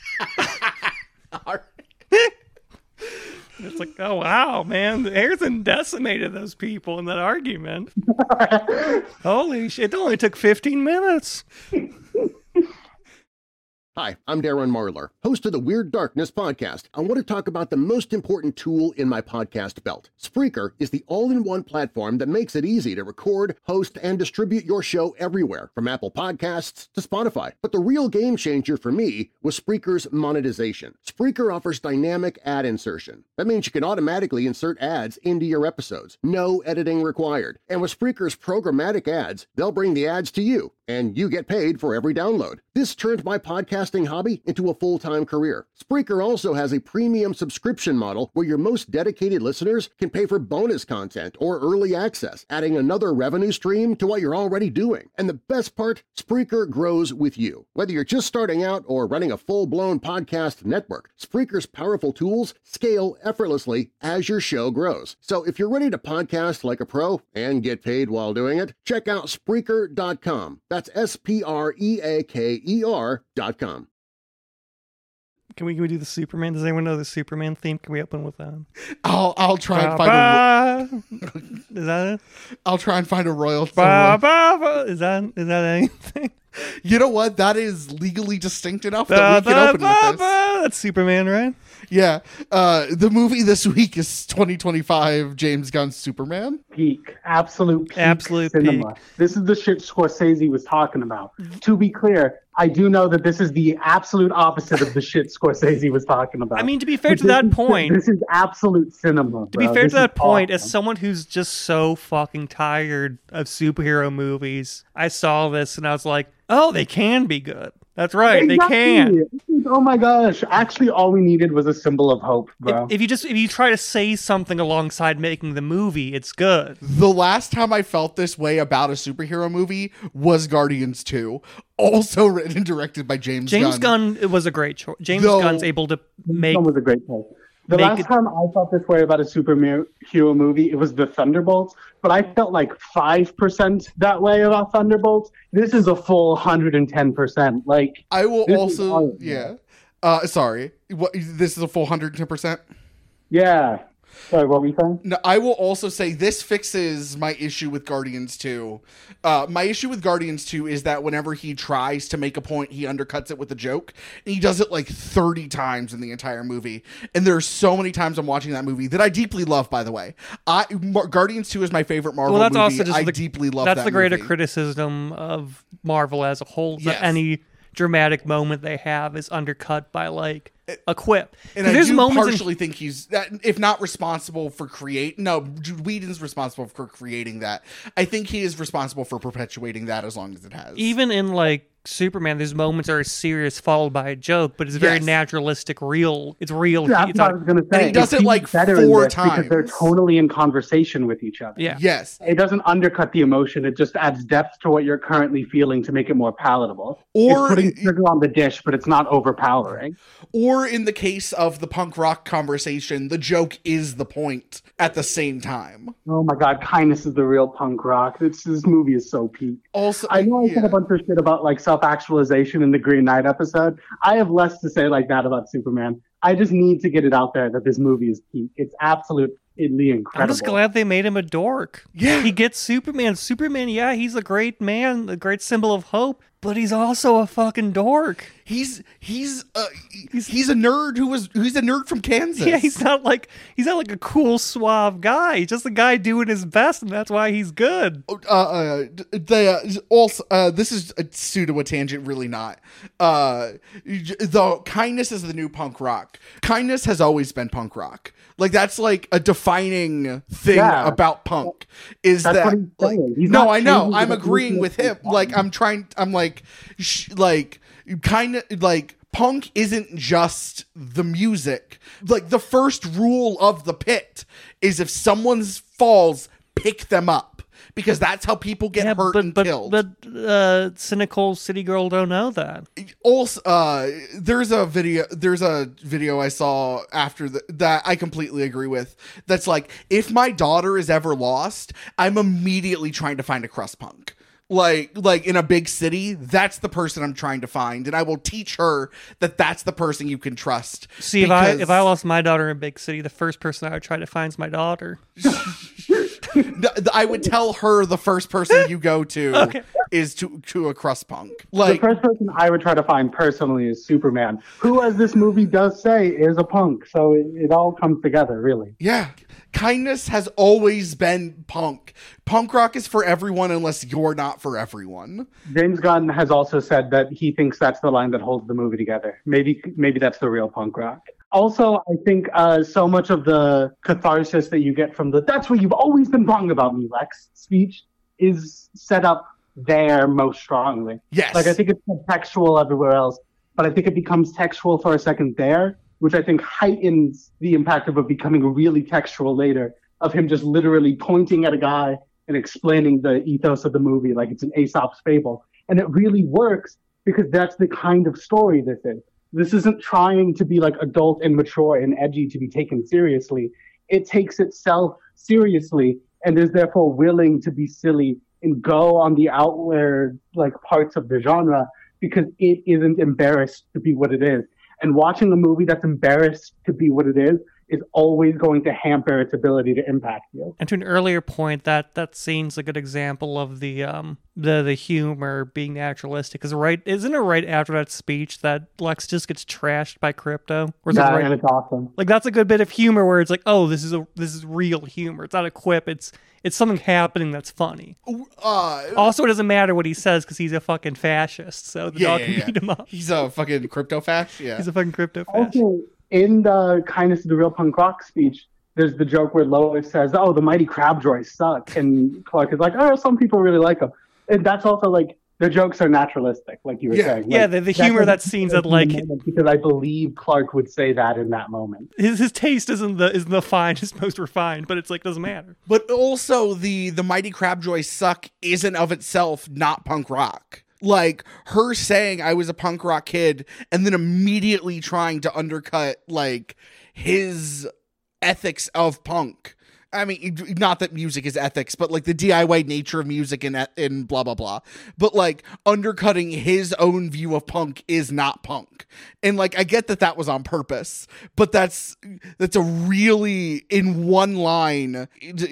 It's like, oh wow, man. Harrison decimated those people in that argument. Holy shit. It only took fifteen minutes. Hi, I'm Darren Marlar, host of the Weird Darkness podcast. I want to talk about the most important tool in my podcast belt. Spreaker is the all-in-one platform that makes it easy to record, host, and distribute your show everywhere, from Apple Podcasts to Spotify. But the real game changer for me was Spreaker's monetization. Spreaker offers dynamic ad insertion. That means you can automatically insert ads into your episodes. No editing required. And with Spreaker's programmatic ads, they'll bring the ads to you, and you get paid for every download. This turned my podcasting hobby into a full-time career. Spreaker also has a premium subscription model where your most dedicated listeners can pay for bonus content or early access, adding another revenue stream to what you're already doing. And the best part, Spreaker grows with you. Whether you're just starting out or running a full-blown podcast network, Spreaker's powerful tools scale effortlessly as your show grows. So if you're ready to podcast like a pro and get paid while doing it, check out Spreaker dot com. That's S P R E A K E R dot com. Can we can we do the Superman? Does anyone know the Superman theme? Can we open with that? I'll I'll try and Ba, find a ba. Is that it? I'll try and find a royal. Ba, ba, ba. Is that is that anything? You know what? That is legally distinct enough Ba, that we can ba, open ba, with this. ba. That's Superman, right? Yeah. Uh, the movie this week is twenty twenty-five James Gunn's Superman. Peak, absolute peak Absolute cinema. peak. This is the shit Scorsese was talking about. To be clear, I do know that this is the absolute opposite of the shit Scorsese was talking about. I mean, to be fair But to this that is- point, this is absolute cinema. to be bro. fair This to that is point, as awesome. someone who's just so fucking tired of superhero movies, I saw this and I was like, oh, they can be good. That's right, they can. Exactly. Oh my gosh! Actually, all we needed was a symbol of hope, bro. If, if you just if you try to say something alongside making the movie, it's good. The last time I felt this way about a superhero movie was Guardians two, also written and directed by James, James Gunn. Gunn was a great choice. James Though- Gunn's able to make. That was a great choice. The make last it- time I felt this way about a superhero movie, it was the Thunderbolts, but I felt like five percent that way about Thunderbolts. This is a full one hundred ten percent. Like, I will This is also, all- yeah. Uh, sorry, what? This is a full one hundred ten percent. yeah. Sorry, what were you saying? No, I will also say this fixes my issue with Guardians two. Uh, my issue with Guardians two is that whenever he tries to make a point, he undercuts it with a joke. And he does it like thirty times in the entire movie. And there's so many times I'm watching that movie that I deeply love, by the way. I Mar- Guardians two is my favorite Marvel Well, that's movie. also just I the, deeply love That's that the greater movie. criticism of Marvel as a whole. Yes. That any dramatic moment they have is undercut by like a quip. And 'Cause I there's do moments in- partially think he's, that, if not responsible for create, no, Whedon's responsible for creating that. I think he is responsible for perpetuating that as long as it has. even in like Superman, there's moments that are serious followed by a joke, but it's very Yes. naturalistic, real. It's real. That's It's what I not- was going to say. And he does it, feels like, better in four this because they're times. totally in conversation with each other. yeah. Yes. It doesn't undercut the emotion. It just adds depth to what you're currently feeling to make it more palatable. Or- it's putting sugar on the dish, but it's not overpowering. Or in the case of the punk rock conversation, the joke is the point at the same time. Oh my god, kindness is the real punk rock. This this movie is so peak. Also, I know I yeah. said a bunch of shit about like self-actualization in the Green Knight episode. I have less to say like that about Superman. I just need to get it out there that this movie is peak. It's absolutely incredible. I'm just glad they made him a dork. Yeah. He gets Superman. Superman, yeah, he's a great man, a great symbol of hope, but he's also a fucking dork. He's he's uh, he's he's a nerd who was he's a nerd from Kansas. Yeah, he's not like he's not like a cool, suave guy. He's just a guy doing his best, and that's why he's good. uh, uh the uh, also uh this is a pseudo a tangent, really not. Uh the kindness is the new punk rock. Kindness has always been punk rock. Like that's like a defining thing Yeah. about punk is That's that what he's like, saying. He's no, not I know. changing I'm the agreeing with him. movement. Like I'm trying I'm like sh- like kind of like punk isn't just the music. Like the first rule of the pit is if someone falls, pick them up, because that's how people get yeah, hurt but and but killed. but uh, cynical city girl don't know that. Also, uh, there's a video. There's a video I saw after the, that I completely agree with. That's like, if my daughter is ever lost, I'm immediately trying to find a crust punk. Like, like in a big city, that's the person I'm trying to find, and I will teach her that that's the person you can trust. See, if I Because- if I lost my daughter in a big city, the first person I would try to find is my daughter. th- I would tell her the first person you go to Okay. is to to a crust punk. The Like, first person I would try to find personally is Superman, who, as this movie does say, is a punk. So it, it all comes together, really. yeah, kindness has always been punk. Punk rock is for everyone unless you're not for everyone. James Gunn has also said that he thinks that's the line that holds the movie together. Maybe, maybe that's the real punk rock. Also, I think uh, so much of the catharsis that you get from the "that's what you've always been wrong about me, Lex" speech is set up there most strongly. Yes. Like, I think it's textual everywhere else, but I think it becomes textual for a second there, which I think heightens the impact of it becoming really textual later, of him just literally pointing at a guy and explaining the ethos of the movie like it's an Aesop's fable. And it really works because that's the kind of story this is. This isn't trying to be like adult and mature and edgy to be taken seriously. It takes itself seriously and is therefore willing to be silly and go on the outward like parts of the genre because it isn't embarrassed to be what it is. And watching a movie that's embarrassed to be what it is is always going to hamper its ability to impact you. And to an earlier point, that that scene's a good example of the um the the humor being naturalistic. Because right, isn't it right after that speech that Lex just gets trashed by Crypto? Or is it Yeah, right? and it's awesome. Like that's a good bit of humor where it's like, oh, this is a this is real humor. It's not a quip. It's it's something happening that's funny. Uh, Also, it doesn't matter what he says because he's a fucking fascist. So the yeah, dog yeah, can yeah. beat him up. He's a fucking crypto fash. Yeah. He's a fucking crypto fascist. Also, in the Kindness of the Real Punk Rock speech, there's the joke where Lois says, "Oh, the mighty crab droids suck," and Clark is like, "Oh, some people really like them." And that's also like the jokes are naturalistic, like you were Yeah. saying. Yeah, Like, the, the that humor that doesn't scenes fit that in the like moment because I believe Clark would say that in that moment. his his taste isn't the isn't the finest, most refined, but it's like doesn't matter. But also the the mighty crabjoy suck isn't of itself not punk rock. Like her saying I was a punk rock kid and then immediately trying to undercut like his ethics of punk. I mean, not that music is ethics, but like the D I Y nature of music and and blah blah blah. But like undercutting his own view of punk is not punk. And like I get that that was on purpose, but that's that's a really in one line.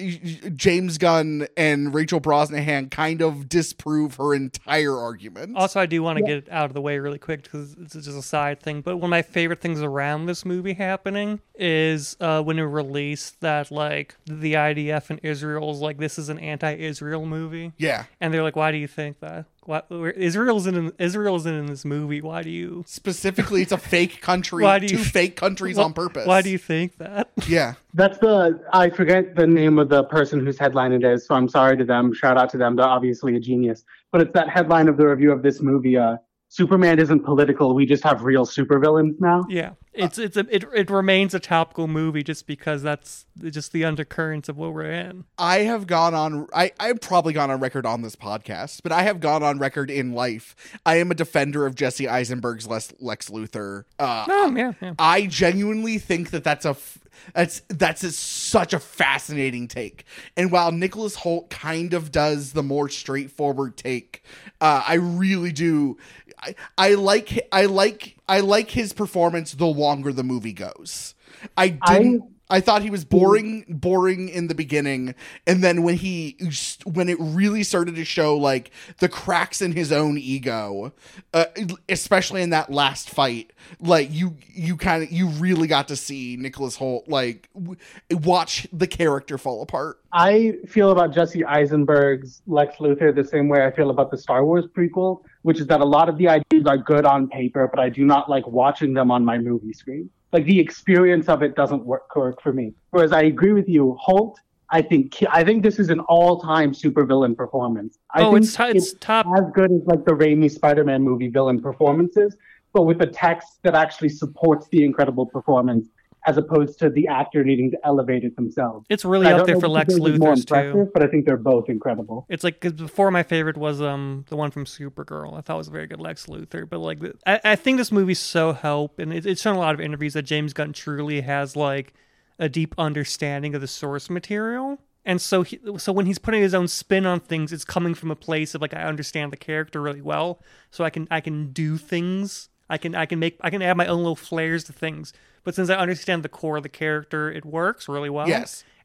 James Gunn and Rachel Brosnahan kind of disprove her entire argument. Also, I do want to get it out of the way really quick because it's just a side thing. But one of my favorite things around this movie happening is uh, when it released that like the I D F in Israel is like, this is an anti-Israel movie. Yeah. And they're like, why do you think that? Why, Israel's in Israel's in this movie. Why do you? Specifically, it's a fake country. Why do two you- fake countries wh- on purpose. Why do you think that? Yeah. That's the, I forget the name of the person whose headline it is, so I'm sorry to them. Shout out to them. They're obviously a genius. But it's that headline of the review of this movie, uh, Superman isn't political. We just have real supervillains now. Yeah, it's it's a, it it remains a topical movie just because that's just the undercurrents of what we're in. I have gone on, I, I've probably gone on record on this podcast, but I have gone on record in life. I am a defender of Jesse Eisenberg's Lex, Lex Luthor. Uh, Oh yeah, yeah. I genuinely think that that's a, f- that's, that's a, such a fascinating take. And while Nicholas Hoult kind of does the more straightforward take, uh, I really do, I, I like, I like, I like his performance the longer the movie goes. I didn't, I thought he was boring, boring in the beginning, and then when he, when it really started to show like the cracks in his own ego, uh, especially in that last fight, like you, you kind of, you really got to see Nicholas Hoult like w- watch the character fall apart. I feel about Jesse Eisenberg's Lex Luthor the same way I feel about the Star Wars prequel, which is that a lot of the ideas are good on paper, but I do not like watching them on my movie screen. Like the experience of it doesn't work, work for me. Whereas I agree with you, Holt. I think I think this is an all-time supervillain performance. I Oh, think it's to- it's top- as good as like the Raimi Spider-Man movie villain performances, but with a text that actually supports the incredible performance, as opposed to the actor needing to elevate it themselves. It's really I up don't there know for if Lex this is more Luthor's too. impressive, but I think they're both incredible. It's like, cause before my favorite was um the one from Supergirl. I thought it was a very good Lex Luthor, but like the, I, I think this movie's so help, and it, it's shown a lot of interviews that James Gunn truly has like a deep understanding of the source material. And so, he, so when he's putting his own spin on things, it's coming from a place of like I understand the character really well, so I can I can do things. I can I can make I can add my own little flares to things. But since I understand the core of the character, it works really well. Yes.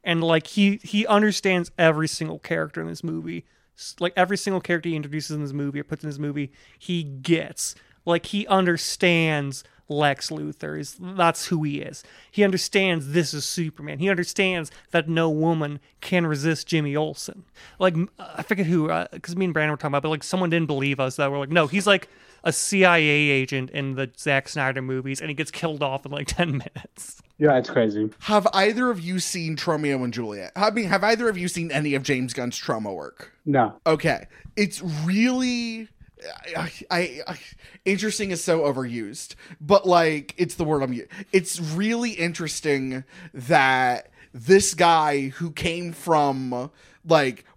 And like he he understands every single character in this movie. S- Like every single character he introduces in this movie or puts in this movie, he gets. Like he understands Lex Luthor. Is that's who he is. He understands this is Superman. He understands that no woman can resist Jimmy Olsen. Like I forget who, because me and Brandon were talking about, but like someone didn't believe us that we're like, no, he's like a C I A agent in the Zack Snyder movies, and he gets killed off in like ten minutes. Yeah, it's crazy. Have either of you seen Romeo and Juliet? I mean, have either of you seen any of James Gunn's Troma work? No. Okay, it's really. I, I, I interesting is so overused, but like it's the word I'm using. It's really interesting that this guy who came from like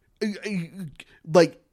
like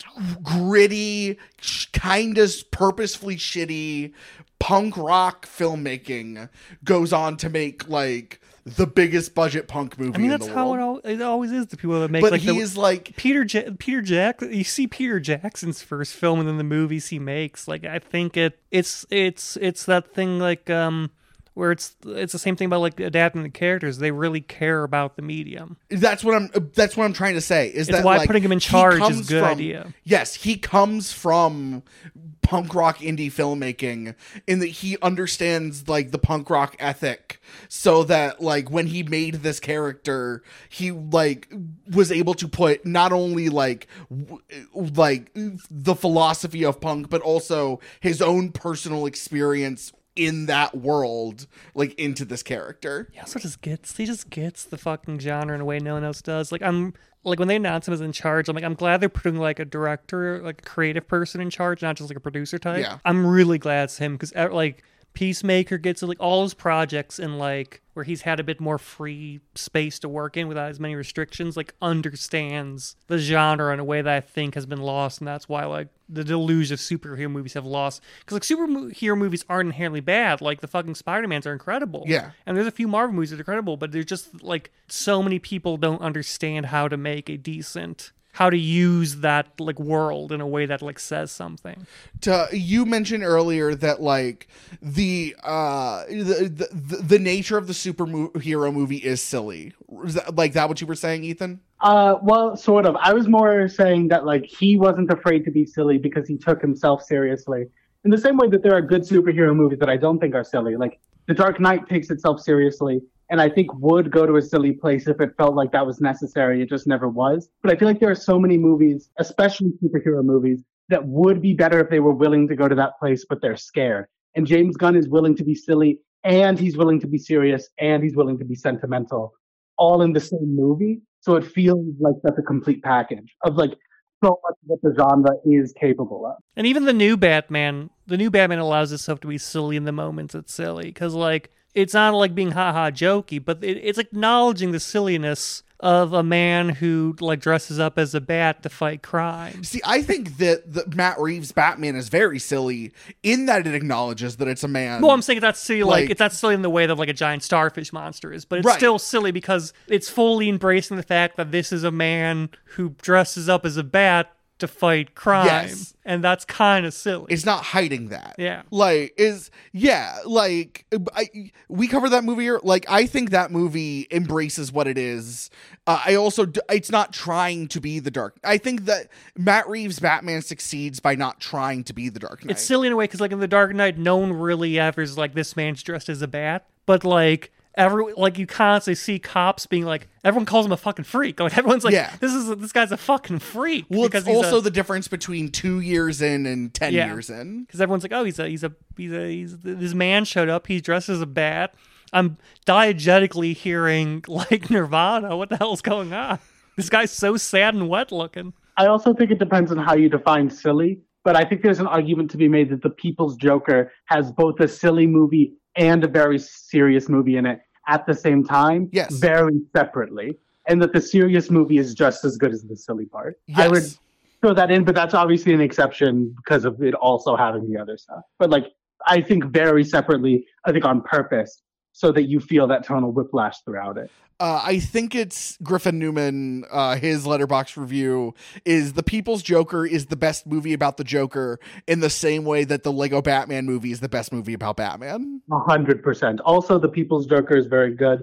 gritty, kind of purposefully shitty punk rock filmmaking goes on to make like the biggest budget punk movie I mean, in that's the how world. it, al- it always is. The people that make But like he the, is like Peter ja- Peter Jack. You see Peter Jackson's first film and then the movies he makes. Like I think it it's it's it's that thing like um where it's it's the same thing about like adapting the characters. They really care about the medium. That's what I'm. That's what I'm trying to say. Is It's that why like, putting him in he charge is comes a good from- idea. Yes, he comes from punk rock indie filmmaking in that he understands like the punk rock ethic, so that like when he made this character, he like was able to put not only like w- like the philosophy of punk, but also his own personal experience in that world, like into this character. He also just gets he just gets the fucking genre in a way no one else does. Like I'm like when they announce him as in charge, I'm like I'm glad they're putting like a director, like a creative person in charge, not just like a producer type. Yeah. I'm really glad it's him because like Peacemaker gets like all his projects and like where he's had a bit more free space to work in without as many restrictions, like understands the genre in a way that I think has been lost, and that's why like the deluge of superhero movies have lost. Because like superhero movies aren't inherently bad. Like the fucking Spider-Mans are incredible. Yeah. And there's a few Marvel movies that are incredible, but there's just like so many people don't understand how to make a decent, how to use that like world in a way that like says something. To, you mentioned earlier that like the uh the the, the nature of the superhero movie is silly. Is that, like that what you were saying, Ethan? Uh, well, sort of. I was more saying that like he wasn't afraid to be silly because he took himself seriously. In the same way that there are good superhero movies that I don't think are silly. Like The Dark Knight takes itself seriously, and I think would go to a silly place if it felt like that was necessary. It just never was. But I feel like there are so many movies, especially superhero movies, that would be better if they were willing to go to that place, but they're scared. And James Gunn is willing to be silly, and he's willing to be serious, and he's willing to be sentimental, all in the same movie. So it feels like that's a complete package of like so much of what the genre is capable of. And even the new Batman, the new Batman allows itself to be silly in the moments it's silly. Because, like, it's not like being haha jokey, but it, it's acknowledging the silliness of a man who, like, dresses up as a bat to fight crime. See, I think that the Matt Reeves Batman is very silly in that it acknowledges that it's a man. Well, I'm saying that's silly, like, Like- it's not silly in the way that, like, a giant starfish monster is, but it's Right. still silly because it's fully embracing the fact that this is a man who dresses up as a bat to fight crime. Yes. And that's kind of silly. It's not hiding that. Yeah. Like is yeah, like I we covered that movie here. Like I think that movie embraces what it is. Uh, I also d- it's not trying to be the Dark. I think that Matt Reeves Batman succeeds by not trying to be the Dark Knight. It's silly in a way because, like, in The Dark Knight, no one really ever is like, this man's dressed as a bat. But, like, every like you constantly see cops being like, everyone calls him a fucking freak. Like, everyone's like, Yeah. this is this guy's a fucking freak. Well, because it's he's also a, the difference between two years in and ten Yeah. years in. because everyone's like, oh, he's a he's a he's a he's this man showed up. He's dressed as a bat. I'm diegetically hearing like Nirvana. What the hell's going on? This guy's so sad and wet looking. I also think it depends on how you define silly, but I think there's an argument to be made that The People's Joker has both a silly movie and a very serious movie in it at the same time, Yes. very separately, and that the serious movie is just as good as the silly part. I would Yes. throw that in, but that's obviously an exception because of it also having the other stuff. But like, I think very separately, I think on purpose, so that you feel that tonal whiplash throughout it. Uh, I think it's Griffin Newman, uh, his Letterboxd review is The People's Joker is the best movie about the Joker in the same way that the Lego Batman movie is the best movie about Batman. A hundred percent. Also, The People's Joker is very good.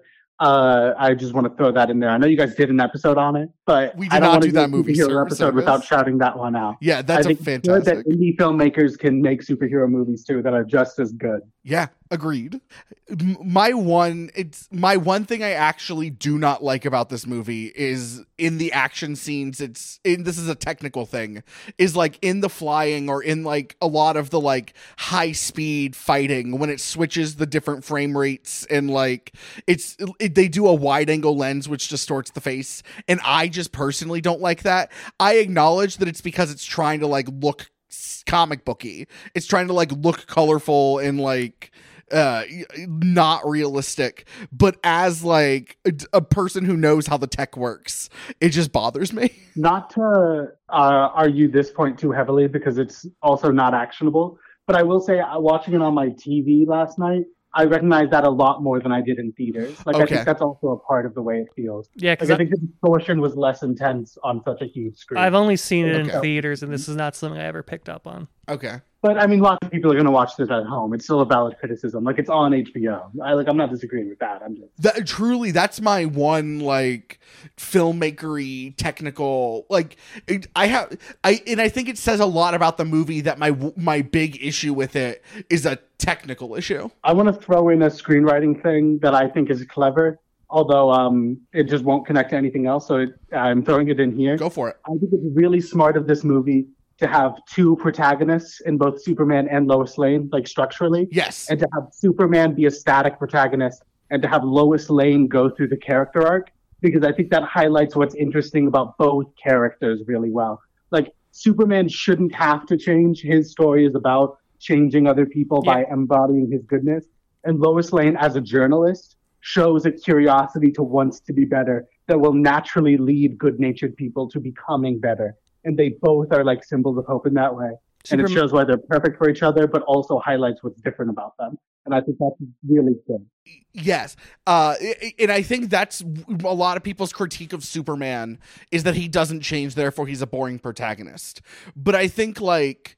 Uh, I just want to throw that in there. I know you guys did an episode on it, but We did I don't not want do to that movie, superhero sir, episode so without this- shouting that one out. Yeah, that's I a think it's good fantastic. that indie filmmakers can make superhero movies too that are just as good. Yeah, agreed. M- My one, it's my one thing I actually do not like about this movie is in the action scenes. It's in this is a technical thing. Is like in the flying or in like a lot of the like high speed fighting when it switches the different frame rates and like it's it, they do a wide angle lens which distorts the face, and I just personally don't like that. I acknowledge that it's because it's trying to like look comic booky. It's trying to like look colorful and like uh not realistic, but as like a, a person who knows how the tech works, it just bothers me. Not to uh, argue this point too heavily because it's also not actionable, but I will say uh, watching it on my T V last night, I recognize that a lot more than I did in theaters. Like I Okay. think that's also a part of the way it feels. Yeah, Like because I think the distortion was less intense on such a huge screen. I've only seen it Okay. in theaters, and this is not something I ever picked up on. Okay. But I mean, lots of people are going to watch this at home. It's still a valid criticism. Like it's on H B O. I like. I'm not disagreeing with that. I'm just. That truly, that's my one like filmmakery technical like it, I have I and I think it says a lot about the movie that my my big issue with it is a technical issue. I want to throw in a screenwriting thing that I think is clever, although um, it just won't connect to anything else. So it, I'm throwing it in here. Go for it. I think it's really smart of this movie to have two protagonists in both Superman and Lois Lane, like structurally, Yes. and to have Superman be a static protagonist and to have Lois Lane go through the character arc, because I think that highlights what's interesting about both characters really well. Like Superman shouldn't have to change. His story is about changing other people Yeah. by embodying his goodness. And Lois Lane, as a journalist, shows a curiosity to wants to be better that will naturally lead good-natured people to becoming better. And they both are like symbols of hope in that way. And it Superman- shows why they're perfect for each other, but also highlights what's different about them. And I think that's really good. Yes. Uh, i- and I think that's a lot of people's critique of Superman is that he doesn't change, therefore he's a boring protagonist. But I think like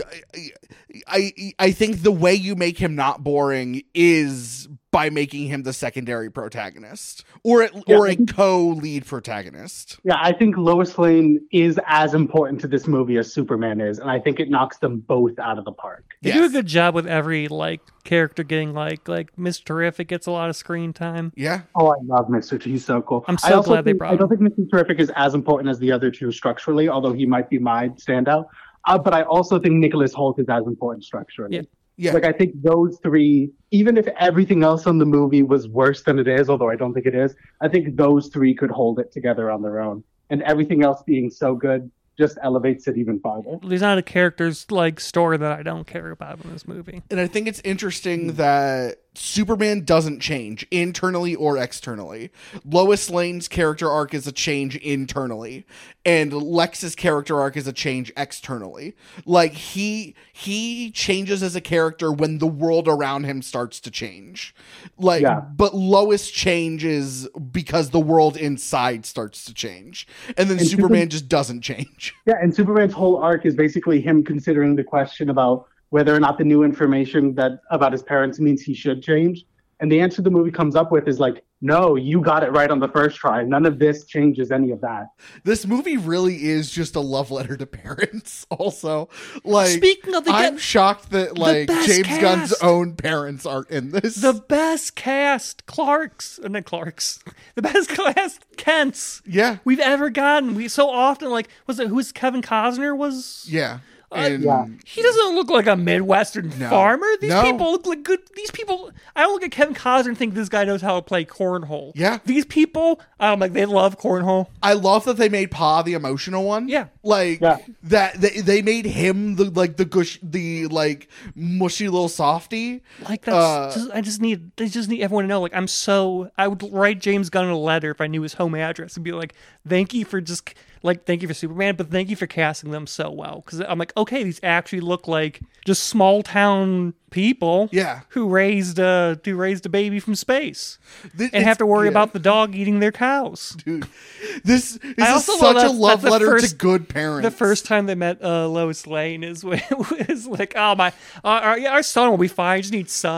I I, I think the way you make him not boring is by making him the secondary protagonist or a, Yeah, or I a think- co-lead protagonist. Yeah, I think Lois Lane is as important to this movie as Superman is. And I think it knocks them both out of the park. They Yes. do a good job with every like character getting like like Mister Terrific gets a lot of screen time. Yeah. Oh, I love Mister T. He's so cool. I'm I so also glad they think- brought I don't him. think Mister Terrific is as important as the other two structurally, although he might be my standout. Uh, but I also think Nicholas Hoult is as important structurally. Yeah. Yeah. Like I think those three, even if everything else on the movie was worse than it is, although I don't think it is, I think those three could hold it together on their own. And everything else being so good just elevates it even farther. There's not a character's like story that I don't care about in this movie. And I think it's interesting that Superman doesn't change internally or externally. Lois Lane's character arc is a change internally, and Lex's character arc is a change externally. Like he he changes as a character when the world around him starts to change. Like Yeah. but Lois changes because the world inside starts to change. And then And Superman Superman- just doesn't change. Yeah, and Superman's whole arc is basically him considering the question about whether or not the new information that about his parents means he should change. And the answer the movie comes up with is like, no, you got it right on the first try. None of this changes any of that. This movie really is just a love letter to parents. Also, like Speaking of the I'm get- shocked that like best James Gunn's cast. own parents aren't in this. The best cast, Clark's, uh, not Clark's, the best cast, Kent's yeah, we've ever gotten. We so often like was it who's Kevin Costner was. yeah, Uh, and yeah. He doesn't look like a Midwestern No. farmer. These No. people look like good. These people, I don't look at Kevin Costner and think this guy knows how to play cornhole. Yeah. These people, I'm like, they love cornhole. I love that they made Pa the emotional one. Yeah. like Yeah. that they, they made him the like the gush the like mushy little softy. Like that's Uh, just, I just need, they just need everyone to know. Like I'm so, I would write James Gunn a letter if I knew his home address and be like, thank you for just like, thank you for Superman, but thank you for casting them so well. Because I'm like, okay, these actually look like just small town people. Yeah. who raised uh who raised a baby from space Th- and have it's- to worry yeah. about the dog eating their cows. Dude, this, this I is also such love a that- love that's the letter to first- good parents. The first time they met uh, Lois Lane is when is like, oh my, uh, our, yeah, our son will be fine. Just need sun.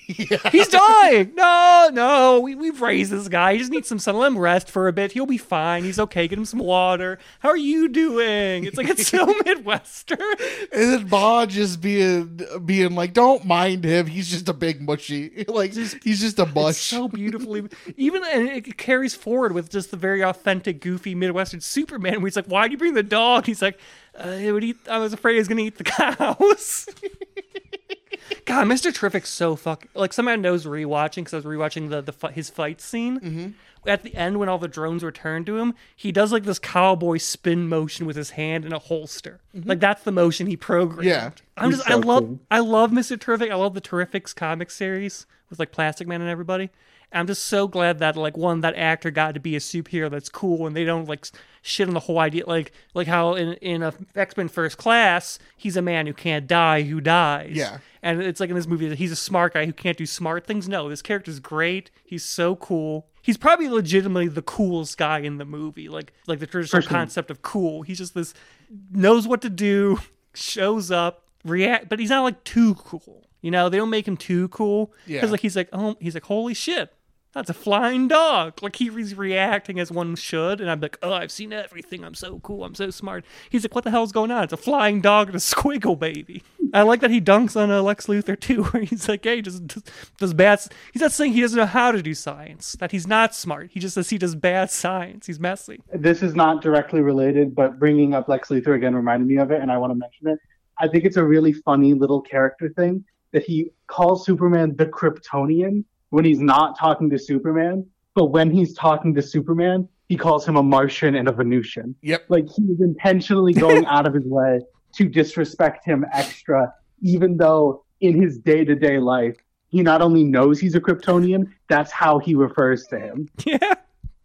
He's dying. No, no, we, we've raised this guy. He just needs some sun. Let him rest for a bit. He'll be fine. He's okay. Get him some water. How are you doing? It's like, it's so Midwestern. And then Ma just being being like, don't mind him. He's just a big mushy. Like, just, he's just a mush. It's so beautifully. Even, and it carries forward with just the very authentic, goofy Midwestern Superman, where he's like, why'd you bring the dog? He's like, uh, it would eat, I was afraid he was going to eat the cows. God, Mister Terrific's so fucking... Like, someone knows rewatching, because I was rewatching the, the his fight scene. Mm-hmm. At the end, when all the drones return to him, he does, like, this cowboy spin motion with his hand in a holster. Mm-hmm. Like, that's the motion he programmed. Yeah. I'm He's just... so I love cool. I love Mister Terrific. I love the Terrifics comic series with, like, Plastic Man and everybody. I'm just so glad that, like, one, that actor got to be a superhero that's cool, and they don't, like, shit on the whole idea. Like, like how in, in a X-Men First Class, he's a man who can't die, who dies. Yeah. And it's like in this movie that he's a smart guy who can't do smart things. No, this character's great. He's so cool. He's probably legitimately the coolest guy in the movie. Like, like the traditional For sure. concept of cool. He's just this, knows what to do, shows up, react, but he's not, like, too cool. You know, they don't make him too cool. Yeah. Because, like, he's like, oh, he's like, holy shit. That's a flying dog. Like, he's reacting as one should. And I'm like, oh, I've seen everything. I'm so cool. I'm so smart. He's like, what the hell's going on? It's a flying dog and a squiggle baby. I like that he dunks on uh, Lex Luthor, too, where he's like, hey, just does, does bad... He's not saying he doesn't know how to do science, that he's not smart. He just says he does bad science. He's messy. This is not directly related, but bringing up Lex Luthor again reminded me of it, and I want to mention it. I think it's a really funny little character thing that he calls Superman the Kryptonian when he's not talking to Superman, but when he's talking to Superman, he calls him a Martian and a Venusian. Yep. Like, he is intentionally going out of his way to disrespect him extra, even though in his day-to-day life, he not only knows he's a Kryptonian, that's how he refers to him. Yeah.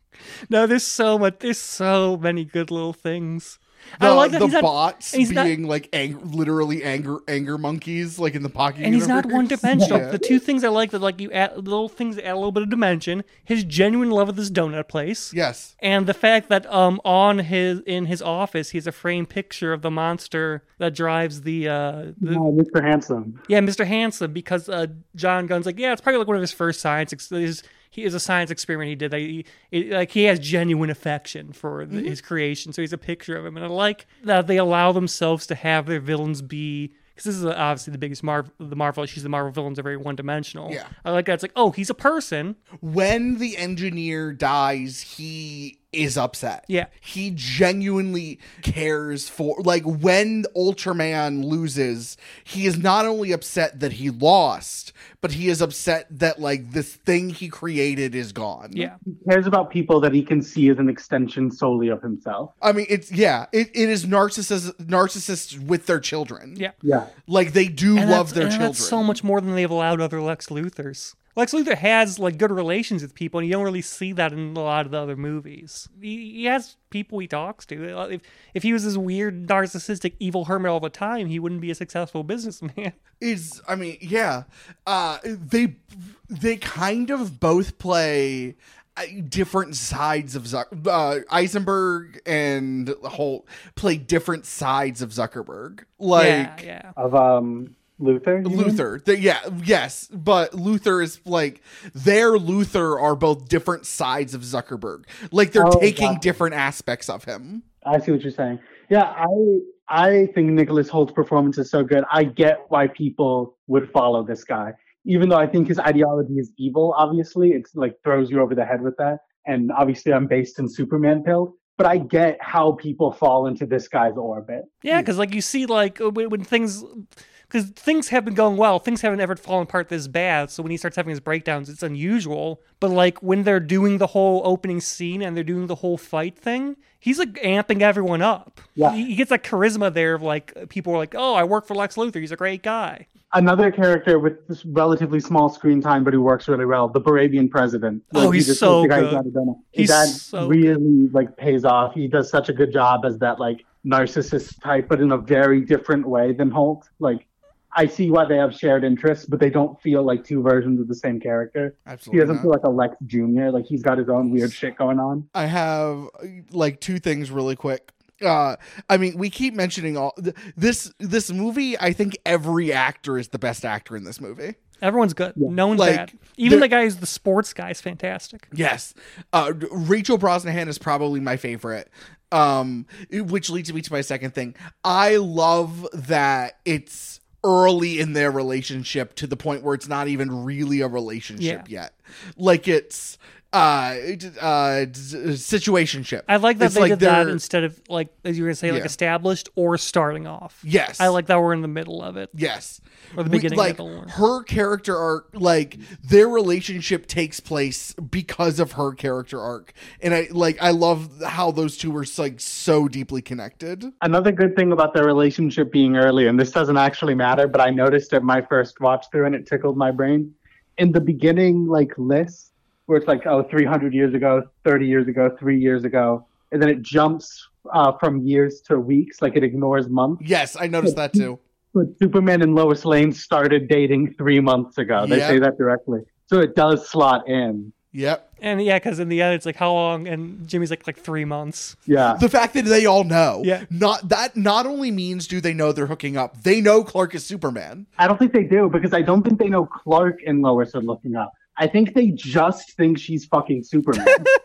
No, there's so much. There's so many good little things. The, I like that the he's not, bots he's not- being like ang- literally anger anger monkeys, like in the Pocket and he's not universe. one dimensional. Yeah. The two things I like that, like, you add little things that add a little bit of dimension. His genuine love of this donut place. Yes. And the fact that um on his in his office he has a framed picture of the monster that drives the uh the, Oh, Mister Handsome. yeah Mister Handsome, because uh John Gunn's like, yeah, it's probably like one of his first science ex- his, he is a science experiment he did. That he, it, like he has genuine affection for the, his creation, so he's a picture of him. And I like that they allow themselves to have their villains be. Because this is obviously the biggest Marvel, the Marvel issues. The Marvel villains are very one-dimensional. Yeah. I like that. It's like, oh, he's a person. When the engineer dies, he is upset. Yeah. He genuinely cares for, like, when Ultraman loses, he is not only upset that he lost, but he is upset that, like, this thing he created is gone. Yeah. He cares about people that he can see as an extension solely of himself. I mean, it's, yeah, it, it is narcissists, narcissists with their children. Yeah. Yeah. Like, they do And love that's- their and children. That's so much more than they've allowed other Lex Luthors. Lex Luthor has, like, good relations with people, and you don't really see that in a lot of the other movies. He, he has people he talks to. If if he was this weird, narcissistic, evil hermit all the time, he wouldn't be a successful businessman. Is I mean, yeah, uh, they they kind of both play uh, different sides of Zuck. Uh, Eisenberg and Holt play different sides of Zuckerberg. Like yeah, yeah. Of um Luther? you mean? Luther, the, yeah, yes, but Luther is like their Luther are both different sides of Zuckerberg. Like they're Oh, taking gotcha. different aspects of him. I see what you're saying. Yeah, I I think Nicholas Holt's performance is so good. I get why people would follow this guy. Even though I think his ideology is evil, obviously. It's like throws you over the head with that. And obviously I'm based in Superman pill. But I get how people fall into this guy's orbit. Yeah, because, like, you see, like, when, when things... Because things have been going well. Things haven't ever fallen apart this bad. So when he starts having his breakdowns, it's unusual. But, like, when they're doing the whole opening scene and they're doing the whole fight thing, he's, like, amping everyone up. Yeah. He, he gets that charisma there of, like, people are like, oh, I work for Lex Luthor. He's a great guy. Another character with this relatively small screen time, but who works really well, the Barabian president. Oh, Like, he's just- so the guy good. who's out of Dona. He's that so really like pays off. He does such a good job as that like narcissist type, but in a very different way than Holt. Like, I see why they have shared interests, but they don't feel like two versions of the same character. Absolutely He doesn't not. feel like a Lex Junior Like, he's got his own weird shit going on. I have like two things really quick. Uh, I mean, we keep mentioning all th- this this movie. I think every actor is the best actor in this movie. Everyone's good. No one's Like, bad. Even there- the guy who's the sports guy is fantastic. Yes. Uh, Rachel Brosnahan is probably my favorite. Um, which leads me to my second thing. I love that it's early in their relationship to the point where it's not even really a relationship Yeah. yet. Like it's uh uh situationship. I like that It's they like did that they're- instead of, like, as you were going to say, like Yeah. established or starting off. Yes. I like that we're in the middle of it. Yes. Or the We- beginning, like middle, or- her character arc, like their relationship takes place because of her character arc, and I like I love how those two were like so deeply connected. Another good thing about their relationship being early, and this doesn't actually matter, but I noticed it my first watch through and it tickled my brain. In the beginning, like list, where it's like, oh, three hundred years ago, thirty years ago, three years ago, and then it jumps uh, from years to weeks, like it ignores months. Yes, I noticed that too. But Superman and Lois Lane started dating three months ago. They Yep. say that directly. So it does slot in. Yep. And yeah, because in the end, it's like, how long? And Jimmy's like, like three months. Yeah. The fact that they all know, Yeah. not that not only means do they know they're hooking up, they know Clark is Superman. I don't think they do because I don't think they know Clark and Lois are looking up. I think they just think she's fucking Superman.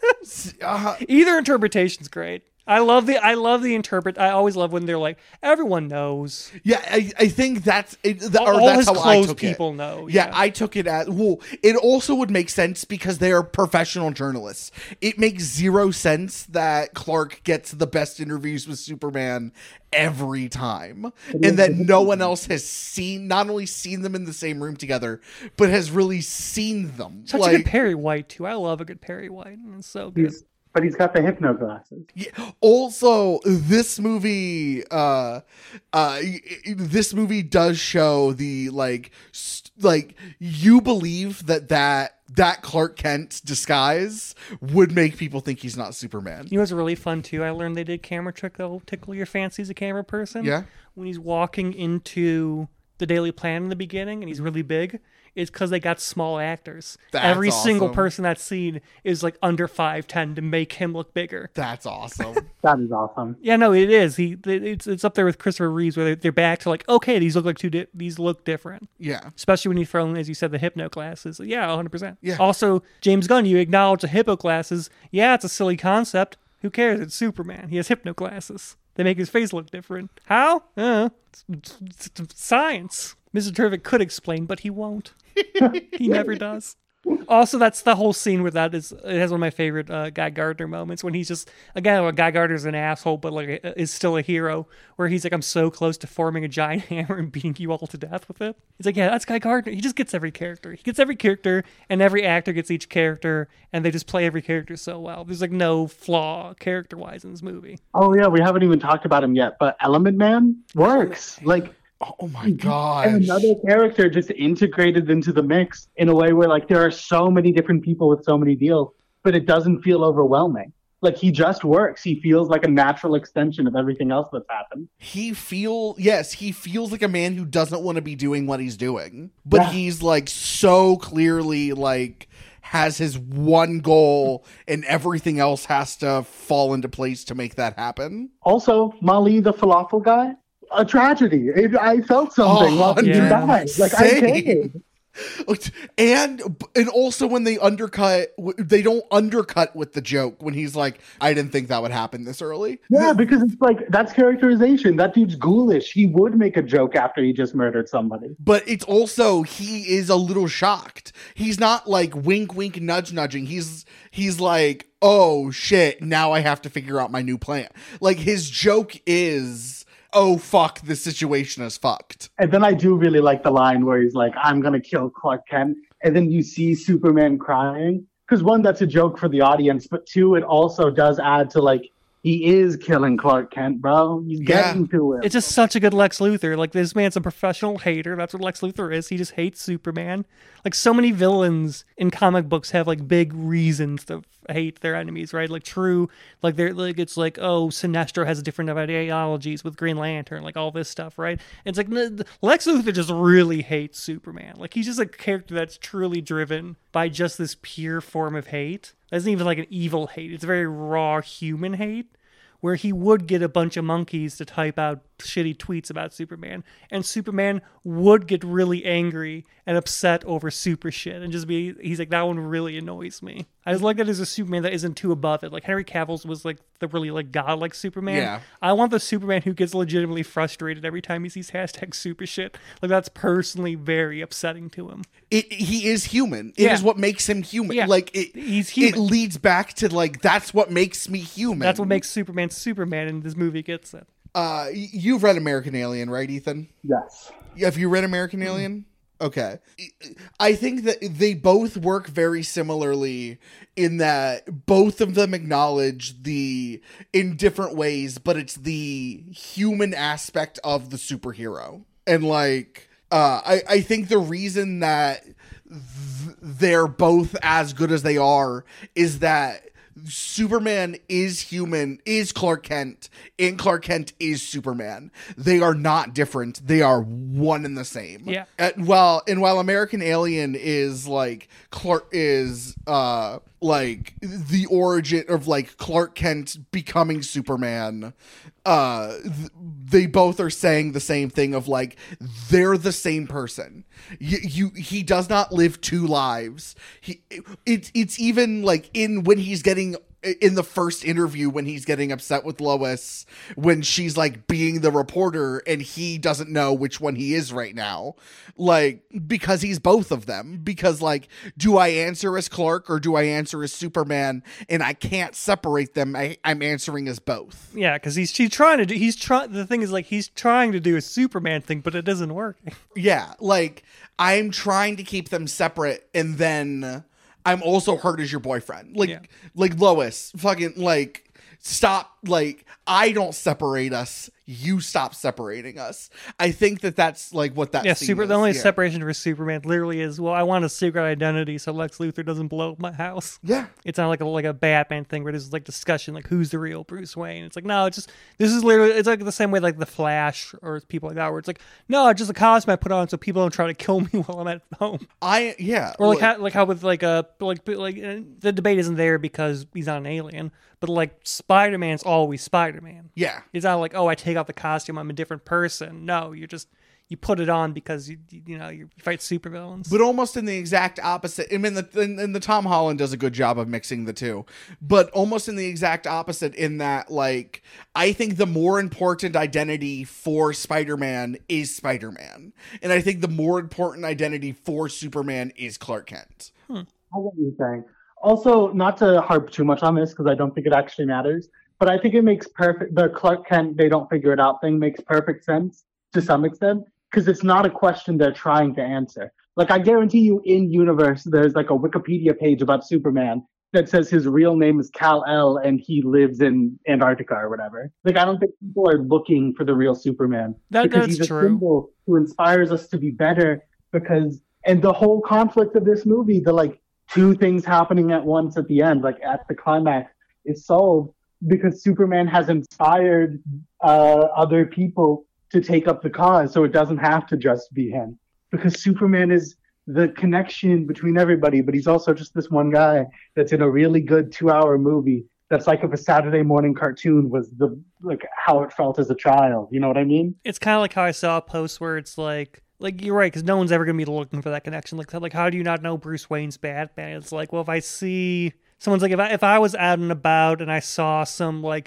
Uh, Either interpretation's great. I love the I love the interpret. I always love when they're like, everyone knows. yeah, I, I think that's it, th- or All that's his how I close took people it. know. Yeah, I took it as well. It also would make sense because they are professional journalists. It makes zero sense that Clark gets the best interviews with Superman every time, and that no one else has seen, not only seen them in the same room together, but has really seen them. Such like, a good Perry White too. I love a good Perry White. It's so good. He's, but he's got the hypno glasses. Yeah. Also, this movie, uh, uh, y- y- this movie does show the like, st- like you believe that that that Clark Kent disguise would make people think he's not Superman. You know what's really fun too? I learned they did camera trick that'll tickle your fancy as a camera person. Yeah. When he's walking into the Daily Planet in the beginning and he's really big, it's because they got small actors. That's Every single awesome. person that's seen is like under five ten to make him look bigger. That's awesome. That is awesome. Yeah, no, it is. He, it's it's up there with Christopher Reeves, where they're, they're back to like, okay, these look like two, di- these look different. Yeah. Especially when you throw in, as you said, the hypno glasses. Yeah, one hundred percent. Yeah. Also, James Gunn, you acknowledge the hypno glasses. Yeah, it's a silly concept. Who cares? It's Superman. He has hypno glasses. They make his face look different. How? Uh, it's, it's, it's science. Mister Terrific could explain, but he won't. He never does. Also, that's the whole scene where that is. It has one of my favorite uh, Guy Gardner moments when he's just again, well, Guy Gardner's an asshole, but like is still a hero. Where he's like, "I'm so close to forming a giant hammer and beating you all to death with it." It's like, yeah, that's Guy Gardner. He just gets every character. He gets every character, and every actor gets each character, and they just play every character so well. There's like no flaw character wise in this movie. Oh yeah, we haven't even talked about him yet, but Element Man works. Like Oh my gosh. and another character just integrated into the mix in a way where like there are so many different people with so many deals, but it doesn't feel overwhelming. Like he just works. He feels like a natural extension of everything else that's happened. He feel yes, he feels like a man who doesn't want to be doing what he's doing, but Yeah. he's like so clearly like has his one goal, and everything else has to fall into place to make that happen. Also, Mali the falafel guy, a tragedy. It, I felt something Oh, while he yeah. died. Like I Same. cared. And and also when they undercut, they don't undercut with the joke when he's like, "I didn't think that would happen this early." Yeah, because it's like that's characterization. That dude's ghoulish. He would make a joke after he just murdered somebody. But it's also he is a little shocked. He's not like wink, wink, nudge, nudging. He's he's like, "Oh shit! Now I have to figure out my new plan." Like his joke is, "Oh fuck, this situation is fucked." And then I do really like the line where he's like, "I'm gonna kill Clark Kent," and then you see Superman crying. Because one, that's a joke for the audience, but two, it also does add to like he is killing Clark Kent, bro. He's Yeah. getting to it. It's just such a good Lex Luthor. Like, this man's a professional hater. That's what Lex Luthor is. He just hates Superman. Like, so many villains in comic books have, like, big reasons to hate their enemies, right? Like, true, like, they're, like, it's like, oh, Sinestro has different ideologies with Green Lantern, like, all this stuff, right? It's like, n- Lex Luthor just really hates Superman. Like, he's just a character that's truly driven by just this pure form of hate. It isn't even like an evil hate. It's a very raw human hate, where he would get a bunch of monkeys to type out shitty tweets about Superman, and Superman would get really angry and upset over super shit and just be, he's like, that one really annoys me. I just like that there's a Superman that isn't too above it. Like Henry Cavill's was like the really like godlike Superman. Yeah. I want the Superman who gets legitimately frustrated every time he sees hashtag super shit. Like that's personally very upsetting to him. It, he is human. It Yeah. is what makes him human. Yeah. Like it, He's human. It leads back to like that's what makes me human. That's what makes Superman Superman, and this movie gets it. Uh, y- you've read American Alien, right, Ethan? Yes. Have you read American Alien? Okay. I think that they both work very similarly in that both of them acknowledge the, in different ways, but it's the human aspect of the superhero. And like, uh, I, I think the reason that th- they're both as good as they are is that Superman is human, is Clark Kent, and Clark Kent is Superman. They are not different. They are one and the same. Yeah. And while and while American Alien is like Clark is uh like the origin of like Clark Kent becoming Superman, uh th- they both are saying the same thing of like they're the same person. You, you he does not live two lives. He it's it's even like in when he's getting in the first interview when he's getting upset with Lois when she's like being the reporter and he doesn't know which one he is right now, like because he's both of them, because like do I answer as Clark or do I answer as Superman, and I can't separate them. I, I'm answering as both. Yeah, because he's he's trying to do he's trying the thing is like he's trying to do a Superman thing, but it doesn't work. Yeah, like I'm trying to keep them separate, and then I'm also hurt as your boyfriend. Like, Yeah. like Lois, fucking like, stop. Like, I don't separate us. You stop separating us. I think that that's like what that. Yeah, scene super. is. The only yeah. separation for Superman literally is, well, I want a secret identity so Lex Luthor doesn't blow up my house. Yeah, It's not like a like a Batman thing where there's like discussion like who's the real Bruce Wayne. It's like no, it's just this is literally it's like the same way like the Flash or people like that where it's like no, it's just a costume I put on so people don't try to kill me while I'm at home. I yeah. Or like look, how like how with like a like like uh, the debate isn't there because he's not an alien, but like Spider-Man's always Spider-Man. yeah. It's not like, oh, I take off the costume, I'm a different person. No, you just you put it on because you you, you know you fight supervillains. But almost in the exact opposite. I mean, the and, and the Tom Holland does a good job of mixing the two, but almost in the exact opposite in that, like, I think the more important identity for Spider-Man is Spider-Man, and I think the more important identity for Superman is Clark Kent. I get what you're saying. Also, not to harp too much on this because I don't think it actually matters, but I think it makes perfect. The Clark Kent they don't figure it out thing makes perfect sense to some extent because it's not a question they're trying to answer. Like I guarantee you, in universe, there's like a Wikipedia page about Superman that says his real name is Kal-El and he lives in Antarctica or whatever. Like I don't think people are looking for the real Superman That- because that's he's a true. symbol who inspires us to be better. Because and the whole conflict of this movie, the like. two things happening at once at the end, like at the climax, is solved because Superman has inspired uh, other people to take up the cause, so it doesn't have to just be him. Because Superman is the connection between everybody, but he's also just this one guy that's in a really good two-hour movie that's like if a Saturday morning cartoon was the like how it felt as a child. You know what I mean? It's kind of like how I saw a post where it's like, like you're right, because no one's ever gonna be looking for that connection. Like, like how do you not know Bruce Wayne's Batman? It's like, well, if I see someone's like, if I if I was out and about and I saw some like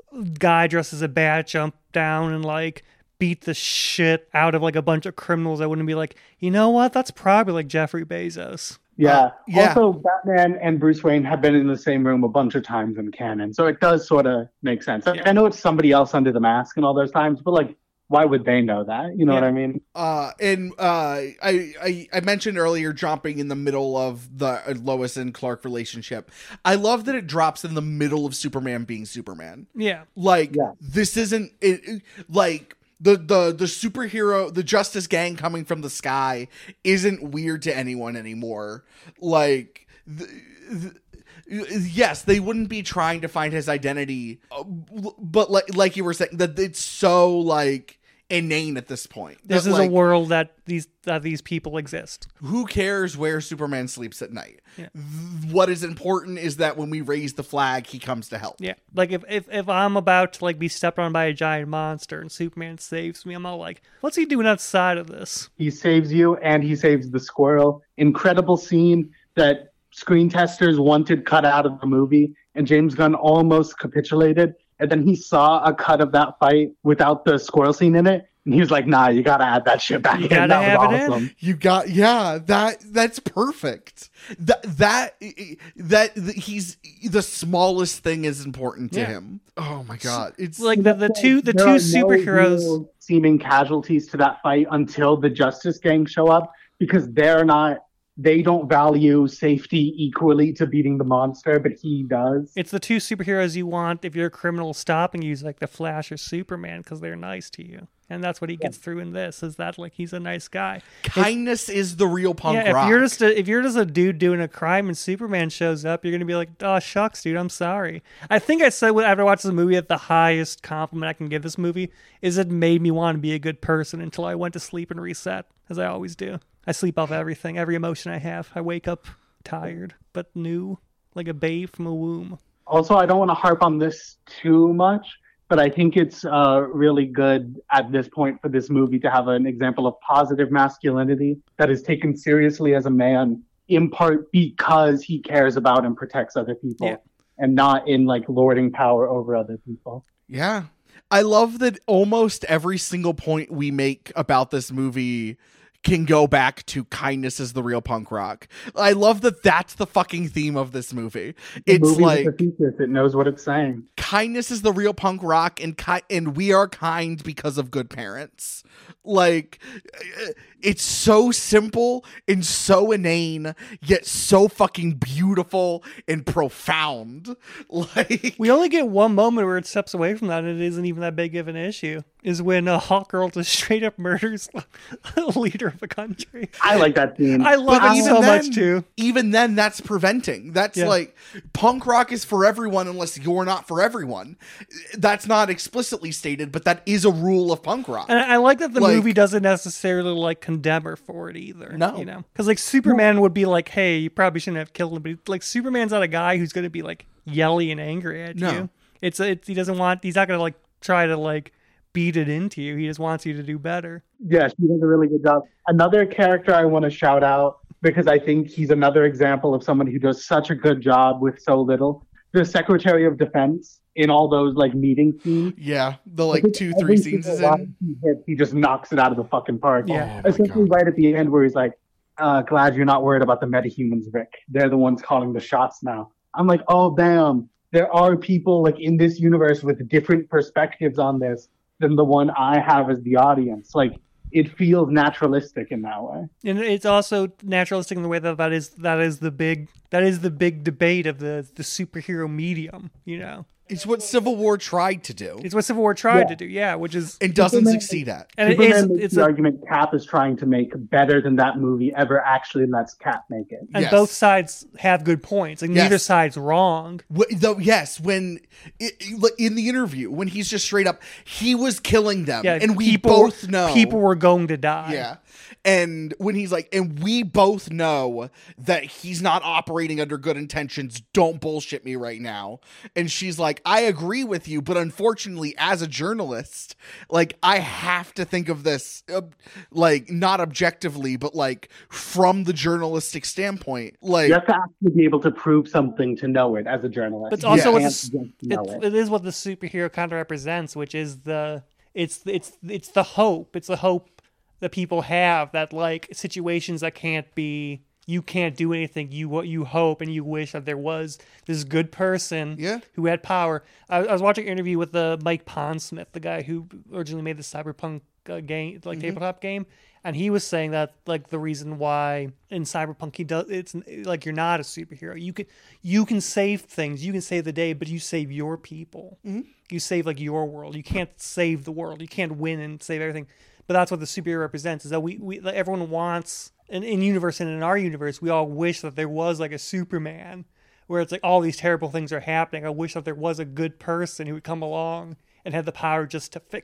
guy dressed as a bat jump down and like beat the shit out of like a bunch of criminals, I wouldn't be like, you know what? That's probably like Jeffrey Bezos. Yeah. Uh, yeah. Also, Batman and Bruce Wayne have been in the same room a bunch of times in canon, so it does sort of make sense. Yeah. I know it's somebody else under the mask and all those times, but like, why would they know that? You know Yeah. what I mean? Uh, and uh, I, I I mentioned earlier jumping in the middle of the Lois and Clark relationship. I love that it drops in the middle of Superman being Superman. Yeah. Like Yeah. this isn't it, it- like the the the superhero, the Justice Gang coming from the sky isn't weird to anyone anymore. Like the, the, yes, they wouldn't be trying to find his identity, uh, but like like you were saying, that it's so like inane at this point. This That, is like, a world that these that these people exist. who cares where Superman sleeps at night? Yeah. Th- What is important is that when we raise the flag, he comes to help. Yeah, like if, if if I'm about to like be stepped on by a giant monster and Superman saves me, I'm all like, what's he doing outside of this? He saves you and he saves the squirrel. Incredible scene that screen testers wanted cut out of the movie, and James Gunn almost capitulated. And then he saw a cut of that fight without the squirrel scene in it, and he was like, "Nah, you gotta add that shit back You in. gotta That have was it in. awesome." You got yeah that that's perfect. That that that he's the smallest thing is important to Yeah. him. Oh my god, it's Like the, the two the There two are no superheroes. real seeming casualties to that fight until the Justice Gang show up, because they're not. They don't value safety equally to beating the monster, but he does. It's the two superheroes you want if you're a criminal stopping you, like the Flash or Superman, because they're nice to you, and that's what he gets through in this. Is that like he's a nice guy? kindness is the real punk Yeah, rock. if you're just a, if you're just a dude doing a crime and Superman shows up, you're gonna be like, "Oh shucks, dude, I'm sorry." I think I said when- after I watched the movie that the highest compliment I can give this movie is it made me want to be a good person until I went to sleep and reset, as I always do. I sleep off everything, every emotion I have. I wake up tired but new, like a babe from a womb. Also, I don't want to harp on this too much, but I think it's uh, really good at this point for this movie to have an example of positive masculinity that is taken seriously as a man, in part because he cares about and protects other people, Yeah. and not in like lording power over other people. Yeah. I love that almost every single point we make about this movie can go back to kindness is the real punk rock. I love that that's the fucking theme of this movie. The It's movie like with the thesis, it knows what it's saying. kindness is the real punk rock, and ki- and we are kind because of good parents. Like, it's so simple and so inane, yet so fucking beautiful and profound. Like, We only get one moment where it steps away from that, and it isn't even that big of an issue. Is when uh, Hawkgirl just straight up murders a leader of a country. I like that scene. I love But it even so then- much too. even then, that's preventing. That's Yeah. like punk rock is for everyone unless you're not for everyone. That's not explicitly stated, but that is a rule of punk rock. And I like that the Like- movie doesn't necessarily like condemn her for it either. No. You know, because like Superman would be like, "Hey, you probably shouldn't have killed him," but like Superman's not a guy who's going to be like yelly and angry at No. you. It's, it's he doesn't want. He's not going to like try to like beat it into you. He just wants you to do better. Yeah, she does a really good job. Another character I want to shout out, because I think he's another example of someone who does such a good job with so little. The Secretary of Defense in all those like meeting scenes. yeah, the I like think two, every three scenes single is line in. He, hits, he just knocks it out of the fucking park. Yeah. Oh my Especially God. right at the end where he's like, uh, glad you're not worried about the metahumans, Rick. They're the ones calling the shots now. I'm like, oh, damn. There are people like in this universe with different perspectives on this than the one I have as the audience. Like, it feels naturalistic in that way. And it's also naturalistic in the way that that is that is the big that is the big debate of the the superhero medium. You know, It's what Civil War tried to do it's what Civil War tried Yeah. to do. Yeah, which is and doesn't Superman- succeed at. and it Superman is makes it's the a, argument Cap is trying to make better than that movie ever actually lets Cap make it. and Yes. both sides have good points. Like Yes. neither side's wrong. Wh- Though, yes, when i- i- in the interview, when he's just straight up, he was killing them, Yeah, and we people, both know people were going to die. Yeah. And when he's like, and we both know that he's not operating under good intentions. Don't bullshit me right now. And she's like, I agree with you, but unfortunately, as a journalist, like, I have to think of this, uh, like, not objectively, but like from the journalistic standpoint. Like, You have to actually be able to prove something to know it as a journalist. But it's also You what can't the, just know it, it. it is what the superhero kind of represents, which is the it's it's it's the hope. It's the hope that people have that like situations that can't be you can't do anything. You what you hope and you wish that there was this good person Yeah. who had power. I, I was watching an interview with the Mike Pondsmith, the guy who originally made the Cyberpunk uh, game, like tabletop game. And he was saying that like the reason why in Cyberpunk he does it's like you're not a superhero. You can you can save things, you can save the day, but you save your people. You save like your world. You can't save the world. You can't win and save everything. But that's what the superhero represents. Is that we we like, everyone wants in in universe and in our universe we all wish that there was like a Superman where it's like all these terrible things are happening. I wish that there was a good person who would come along and had the power just to fix it.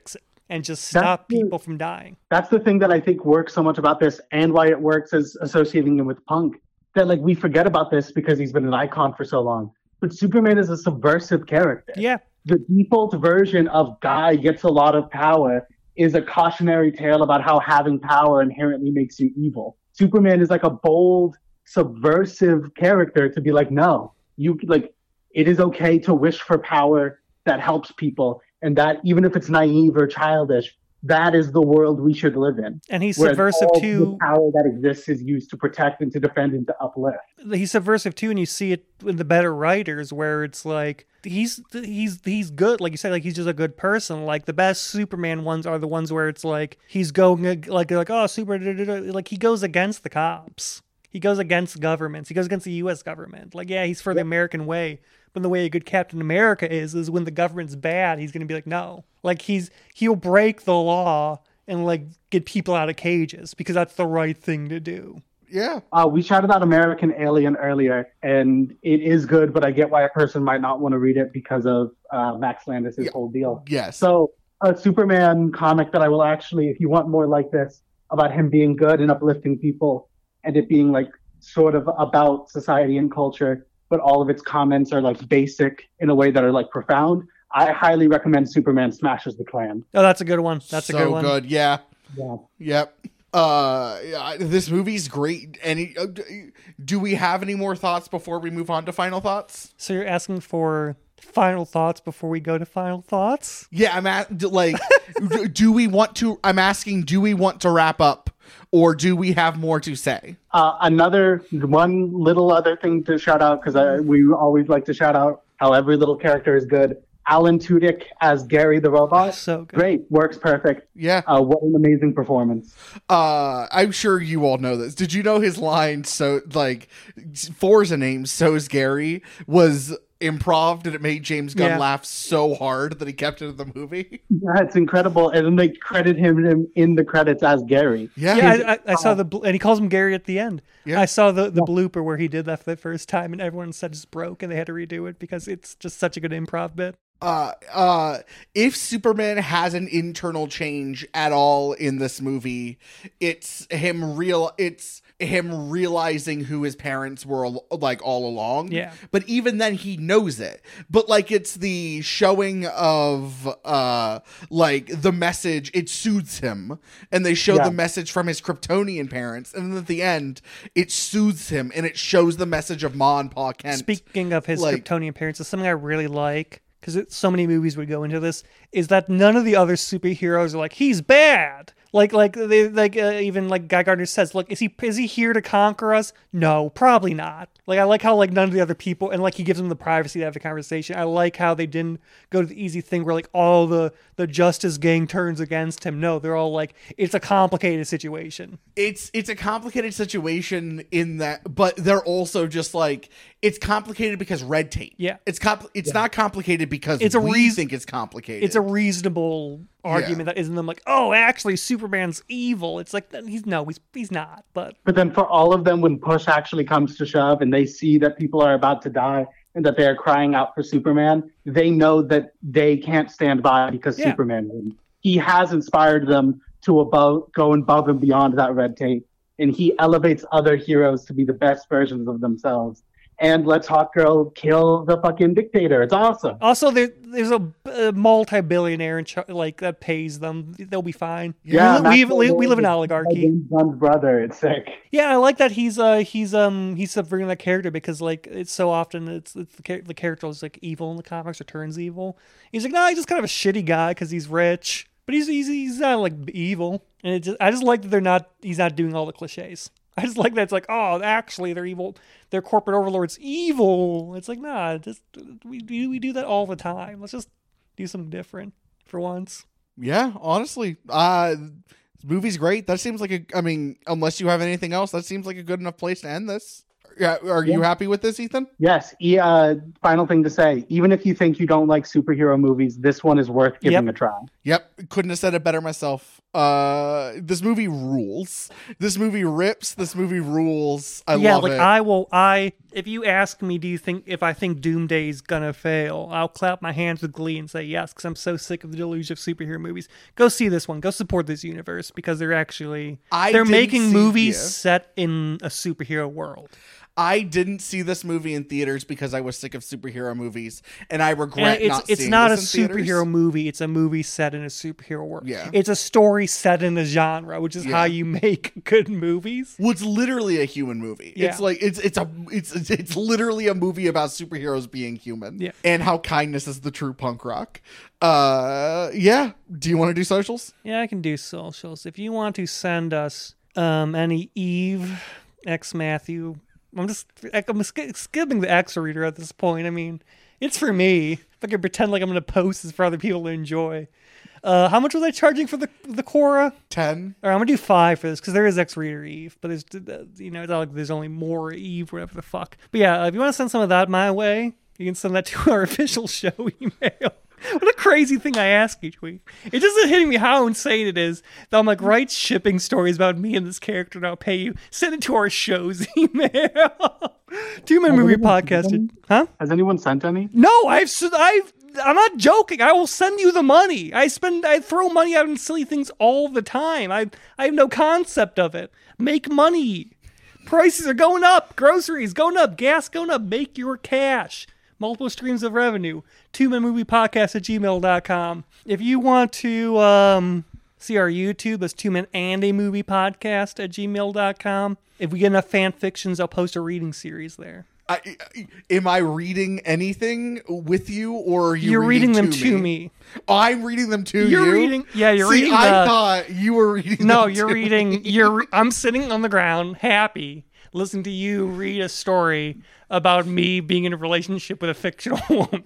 and just stop the- people from dying. That's the thing that I think works so much about this, and why it works as associating him with Punk. That like we forget about this because he's been an icon for so long. But Superman is a subversive character. Yeah. The default version of guy gets a lot of power is a cautionary tale about how having power inherently makes you evil. Superman is like a bold, subversive character to be like, no, you like, it is okay to wish for power that helps people. And that even if it's naive or childish, that is the world we should live in. And he's Whereas subversive all too. The power that exists is used to protect and to defend and to uplift. He's subversive too, and you see it in the better writers, where it's like he's he's he's good, like you said, like he's just a good person. Like the best Superman ones are the ones where it's like he's going like like oh super da, da, da, like he goes against the cops, he goes against governments, he goes against the U S government. Like yeah, he's for the American way. But the way a good Captain America is, is when the government's bad, he's going to be like, no. Like, he's he'll break the law and, like, get people out of cages because that's the right thing to do. Yeah. Uh, we shouted out American Alien earlier, and it is good, but I get why a person might not want to read it because of uh, Max Landis' Yeah. whole deal. Yes. So, a Superman comic that I will actually, if you want more like this, about him being good and uplifting people, and it being, like, sort of about society and culture, but all of its comments are like basic in a way that are like profound. I highly recommend Superman Smashes the Klan. Oh, that's a good one. That's so a good one. good. Yeah. Yeah. Yep. Uh, yeah, this movie's great. Any? Uh, do we have any more thoughts before we move on to final thoughts? So you're asking for final thoughts before we go to final thoughts? Yeah, I'm at like, do- do we want to? I'm asking, do we want to wrap up, or do we have more to say? Uh, another one little other thing to shout out, because we always like to shout out how every little character is good. Alan Tudyk as Gary the robot. So good. Great. Works perfect. Yeah. Uh, what an amazing performance. Uh, I'm sure you all know this. Did you know his line? So like, four's a name. So's Gary was improv, and it made James Gunn Yeah. laugh so hard that he kept it in the movie. Yeah, it's incredible. And then they credit him in the credits as Gary. Yeah. Yeah, I, I, I saw the bl- and he calls him Gary at the end. Yeah. I saw the, the blooper where he did that for the first time, and everyone said it's broke, and they had to redo it because it's just such a good improv bit. uh uh if Superman has an internal change at all in this movie, it's him real it's him realizing who his parents were like all along. Yeah. But even then he knows it. But like it's the showing of uh like the message, it soothes him. And they show Yeah. the message from his Kryptonian parents, and then at the end it soothes him and it shows the message of Ma and Pa Kent. Speaking of his like- Kryptonian parents, it's something I really like, because so many movies would go into this, is that none of the other superheroes are like, he's bad. Like, like they, like uh, even like Guy Gardner says, look, is he is he here to conquer us? No, probably not. Like, I like how like none of the other people, and like he gives them the privacy to have a conversation. I like how they didn't go to the easy thing where like all the the Justice Gang turns against him. No, they're all like, it's a complicated situation. It's it's a complicated situation in that, but they're also just like, it's complicated because red tape. Yeah. It's compl- It's not complicated because It's a we reason- think it's complicated. It's a reasonable argument that isn't them like, oh, actually Superman's evil. It's like, he's no, he's he's not. But But then for all of them, when push actually comes to shove and they see that people are about to die and that they are crying out for Superman, they know that they can't stand by because Yeah. Superman wins. He has inspired them to above, go above and beyond that red tape. And he elevates other heroes to be the best versions of themselves. And lets Hawkgirl kill the fucking dictator. It's awesome. also, there there's a, a multi-billionaire in char- like that pays them. They'll be fine. Yeah, we, we, Max we, we Lord live in is oligarchy. James Gunn's brother. It's sick. Yeah, I like that he's uh he's um he's subverting that character, because like it's so often it's, it's the, char- the character is like evil in the comics or turns evil. He's like, no, he's just kind of a shitty guy because he's rich, but he's he's he's not like evil. And it just I just like that they're not he's not doing all the cliches. I just like that it's like, oh, actually they're evil. Their corporate overlord's evil. It's like, nah, just we do we do that all the time. Let's just do something different for once. Yeah, honestly. Uh this movie's great. That seems like a I mean, unless you have anything else, that seems like a good enough place to end this. Yeah, are you Yeah. happy with this, Ethan? Yes. E- uh, final thing to say. Even if you think you don't like superhero movies, this one is worth giving Yep. a try. Yep, couldn't have said it better myself. Uh, this movie rules. This movie rips. This movie rules. I yeah, love like it. I will. I if you ask me, do you think if I think Doomsday's gonna fail, I'll clap my hands with glee and say yes, because I'm so sick of the deluge of superhero movies. Go see this one. Go support this universe because they're actually I they're didn't making see- movies yeah. set in a superhero world. I didn't see this movie in theaters because I was sick of superhero movies, and I regret And it's not it's seeing not a this in theaters. superhero movie. It's a movie set in a superhero world. Yeah. It's a story set in a genre, which is Yeah. how you make good movies. Well, it's literally a human movie. Yeah. It's like it's it's a it's it's literally a movie about superheroes being human. Yeah. And how kindness is the true punk rock. Uh, yeah. Do you want to do socials? Yeah, I can do socials. If you want to send us um, any Eve, X Matthew, I'm just I'm sk- skipping the X reader at this point. I mean, it's for me. If I can pretend like I'm going to post this for other people to enjoy. Uh, how much was I charging for the the Quora? Ten. Or I'm gonna do five for this because there is X Reader Eve, but there's you know it's not like there's only more Eve, whatever the fuck. But yeah, if you want to send some of that my way, you can send that to our official show email. What a crazy thing I ask each week. It just isn't hitting me how insane it is that I'm like, write shipping stories about me and this character and I'll pay you. Send it to our show's email. Two Man Movie Podcast. Huh? Has anyone sent any? No, I've, s- I've, I'm not joking. I will send you the money. I spend, I throw money out on silly things all the time. I, I have no concept of it. Make money. Prices are going up. Groceries going up. Gas going up. Make your cash. Multiple streams of revenue. Two Man Movie Podcast at gmail dot com. If you want to um, see our YouTube, it's Two Men and a Movie Podcast at gmail dot com. If we get enough fan fictions, I'll post a reading series there. I, I- am I reading anything with you, or are you You're reading, them to to me? me. Oh, I'm reading them to You're you. reading- yeah, you're See, reading I the- thought you were reading. No, them you're to reading. me. You're. Re- I'm sitting on the ground, happy, listening to you read a story about me being in a relationship with a fictional woman.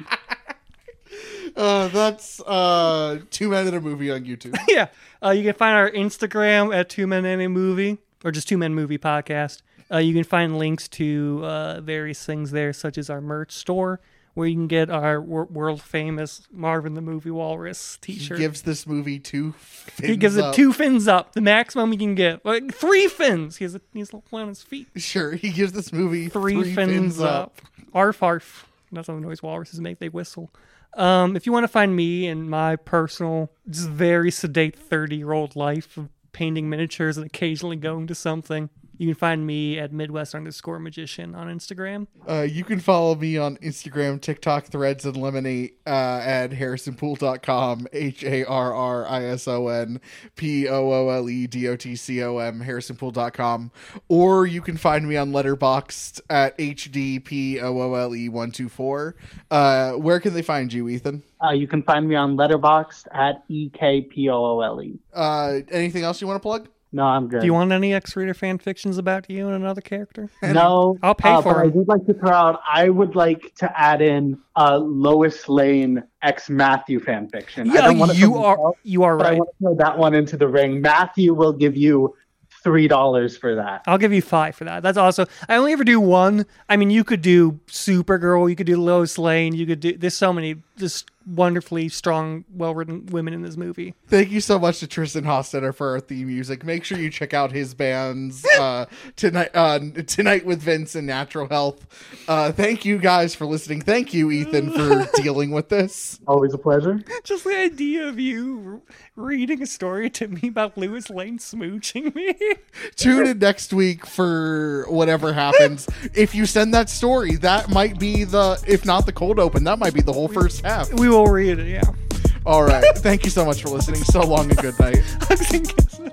Uh, that's uh, Two Men in a Movie on YouTube. Yeah, uh, you can find our Instagram at Two Men and a Movie, or just Two Men Movie Podcast. Uh, you can find links to uh, various things there, such as our merch store, where you can get our wor- world famous Marvin the Movie Walrus He T-shirt. gives this movie two. Fins He gives up. it two fins up, the maximum he can get. Like three fins. He has a, he's one on his feet. Sure, he gives this movie Three, three, fins, up. Arf, arf. That's how the noise walruses make. They whistle. Um, if you want to find me and my personal, just very sedate thirty-year-old life of painting miniatures and occasionally going to something, you can find me at Midwest underscore magician on Instagram. Uh, you can follow me on Instagram, TikTok, Threads, and Lemonade uh, at harrison poole dot com, H A R R I S O N P O O L E D O T C O M, harrison poole dot com. Or you can find me on Letterboxd at H D P O O L E one two four. Uh, where can they find you, Ethan? Uh, you can find me on Letterboxd at E K P O O L E. Uh, anything else you want to plug? No, I'm good. Do you want any X-Reader fan fictions about you and another character? No, I'll pay uh, for but I them. would like to throw out. I would like to add in uh, Lois Lane X Matthew fan fiction. I Yeah, don't want it you for are myself, you are but I right. want to throw that one into the ring. Matthew will give you three dollars for that. I'll give you five for that. That's also. I only ever do one. I mean, you could do Supergirl. You could do Lois Lane. You could do. There's so many just wonderfully strong, well-written women in this movie. Thank you so much to Tristan Hostetter for our theme music. Make sure you check out his bands uh, tonight. Uh, tonight with Vince and Natural Health. Uh, thank you guys for listening. Thank you, Ethan, for dealing with this. Always a pleasure. Just the idea of you reading a story to me about Lois Lane smooching me. Tune in next week for whatever happens. If you send that story, that might be the, if not the cold open, that might be the whole first half. We will read it. Yeah. All right. Thank you so much for listening. So long and good night. Hugs and kisses.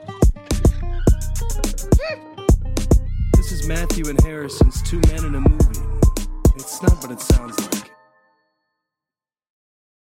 This is Matthew and Harrison's Two Men in a Movie. It's not what it sounds like.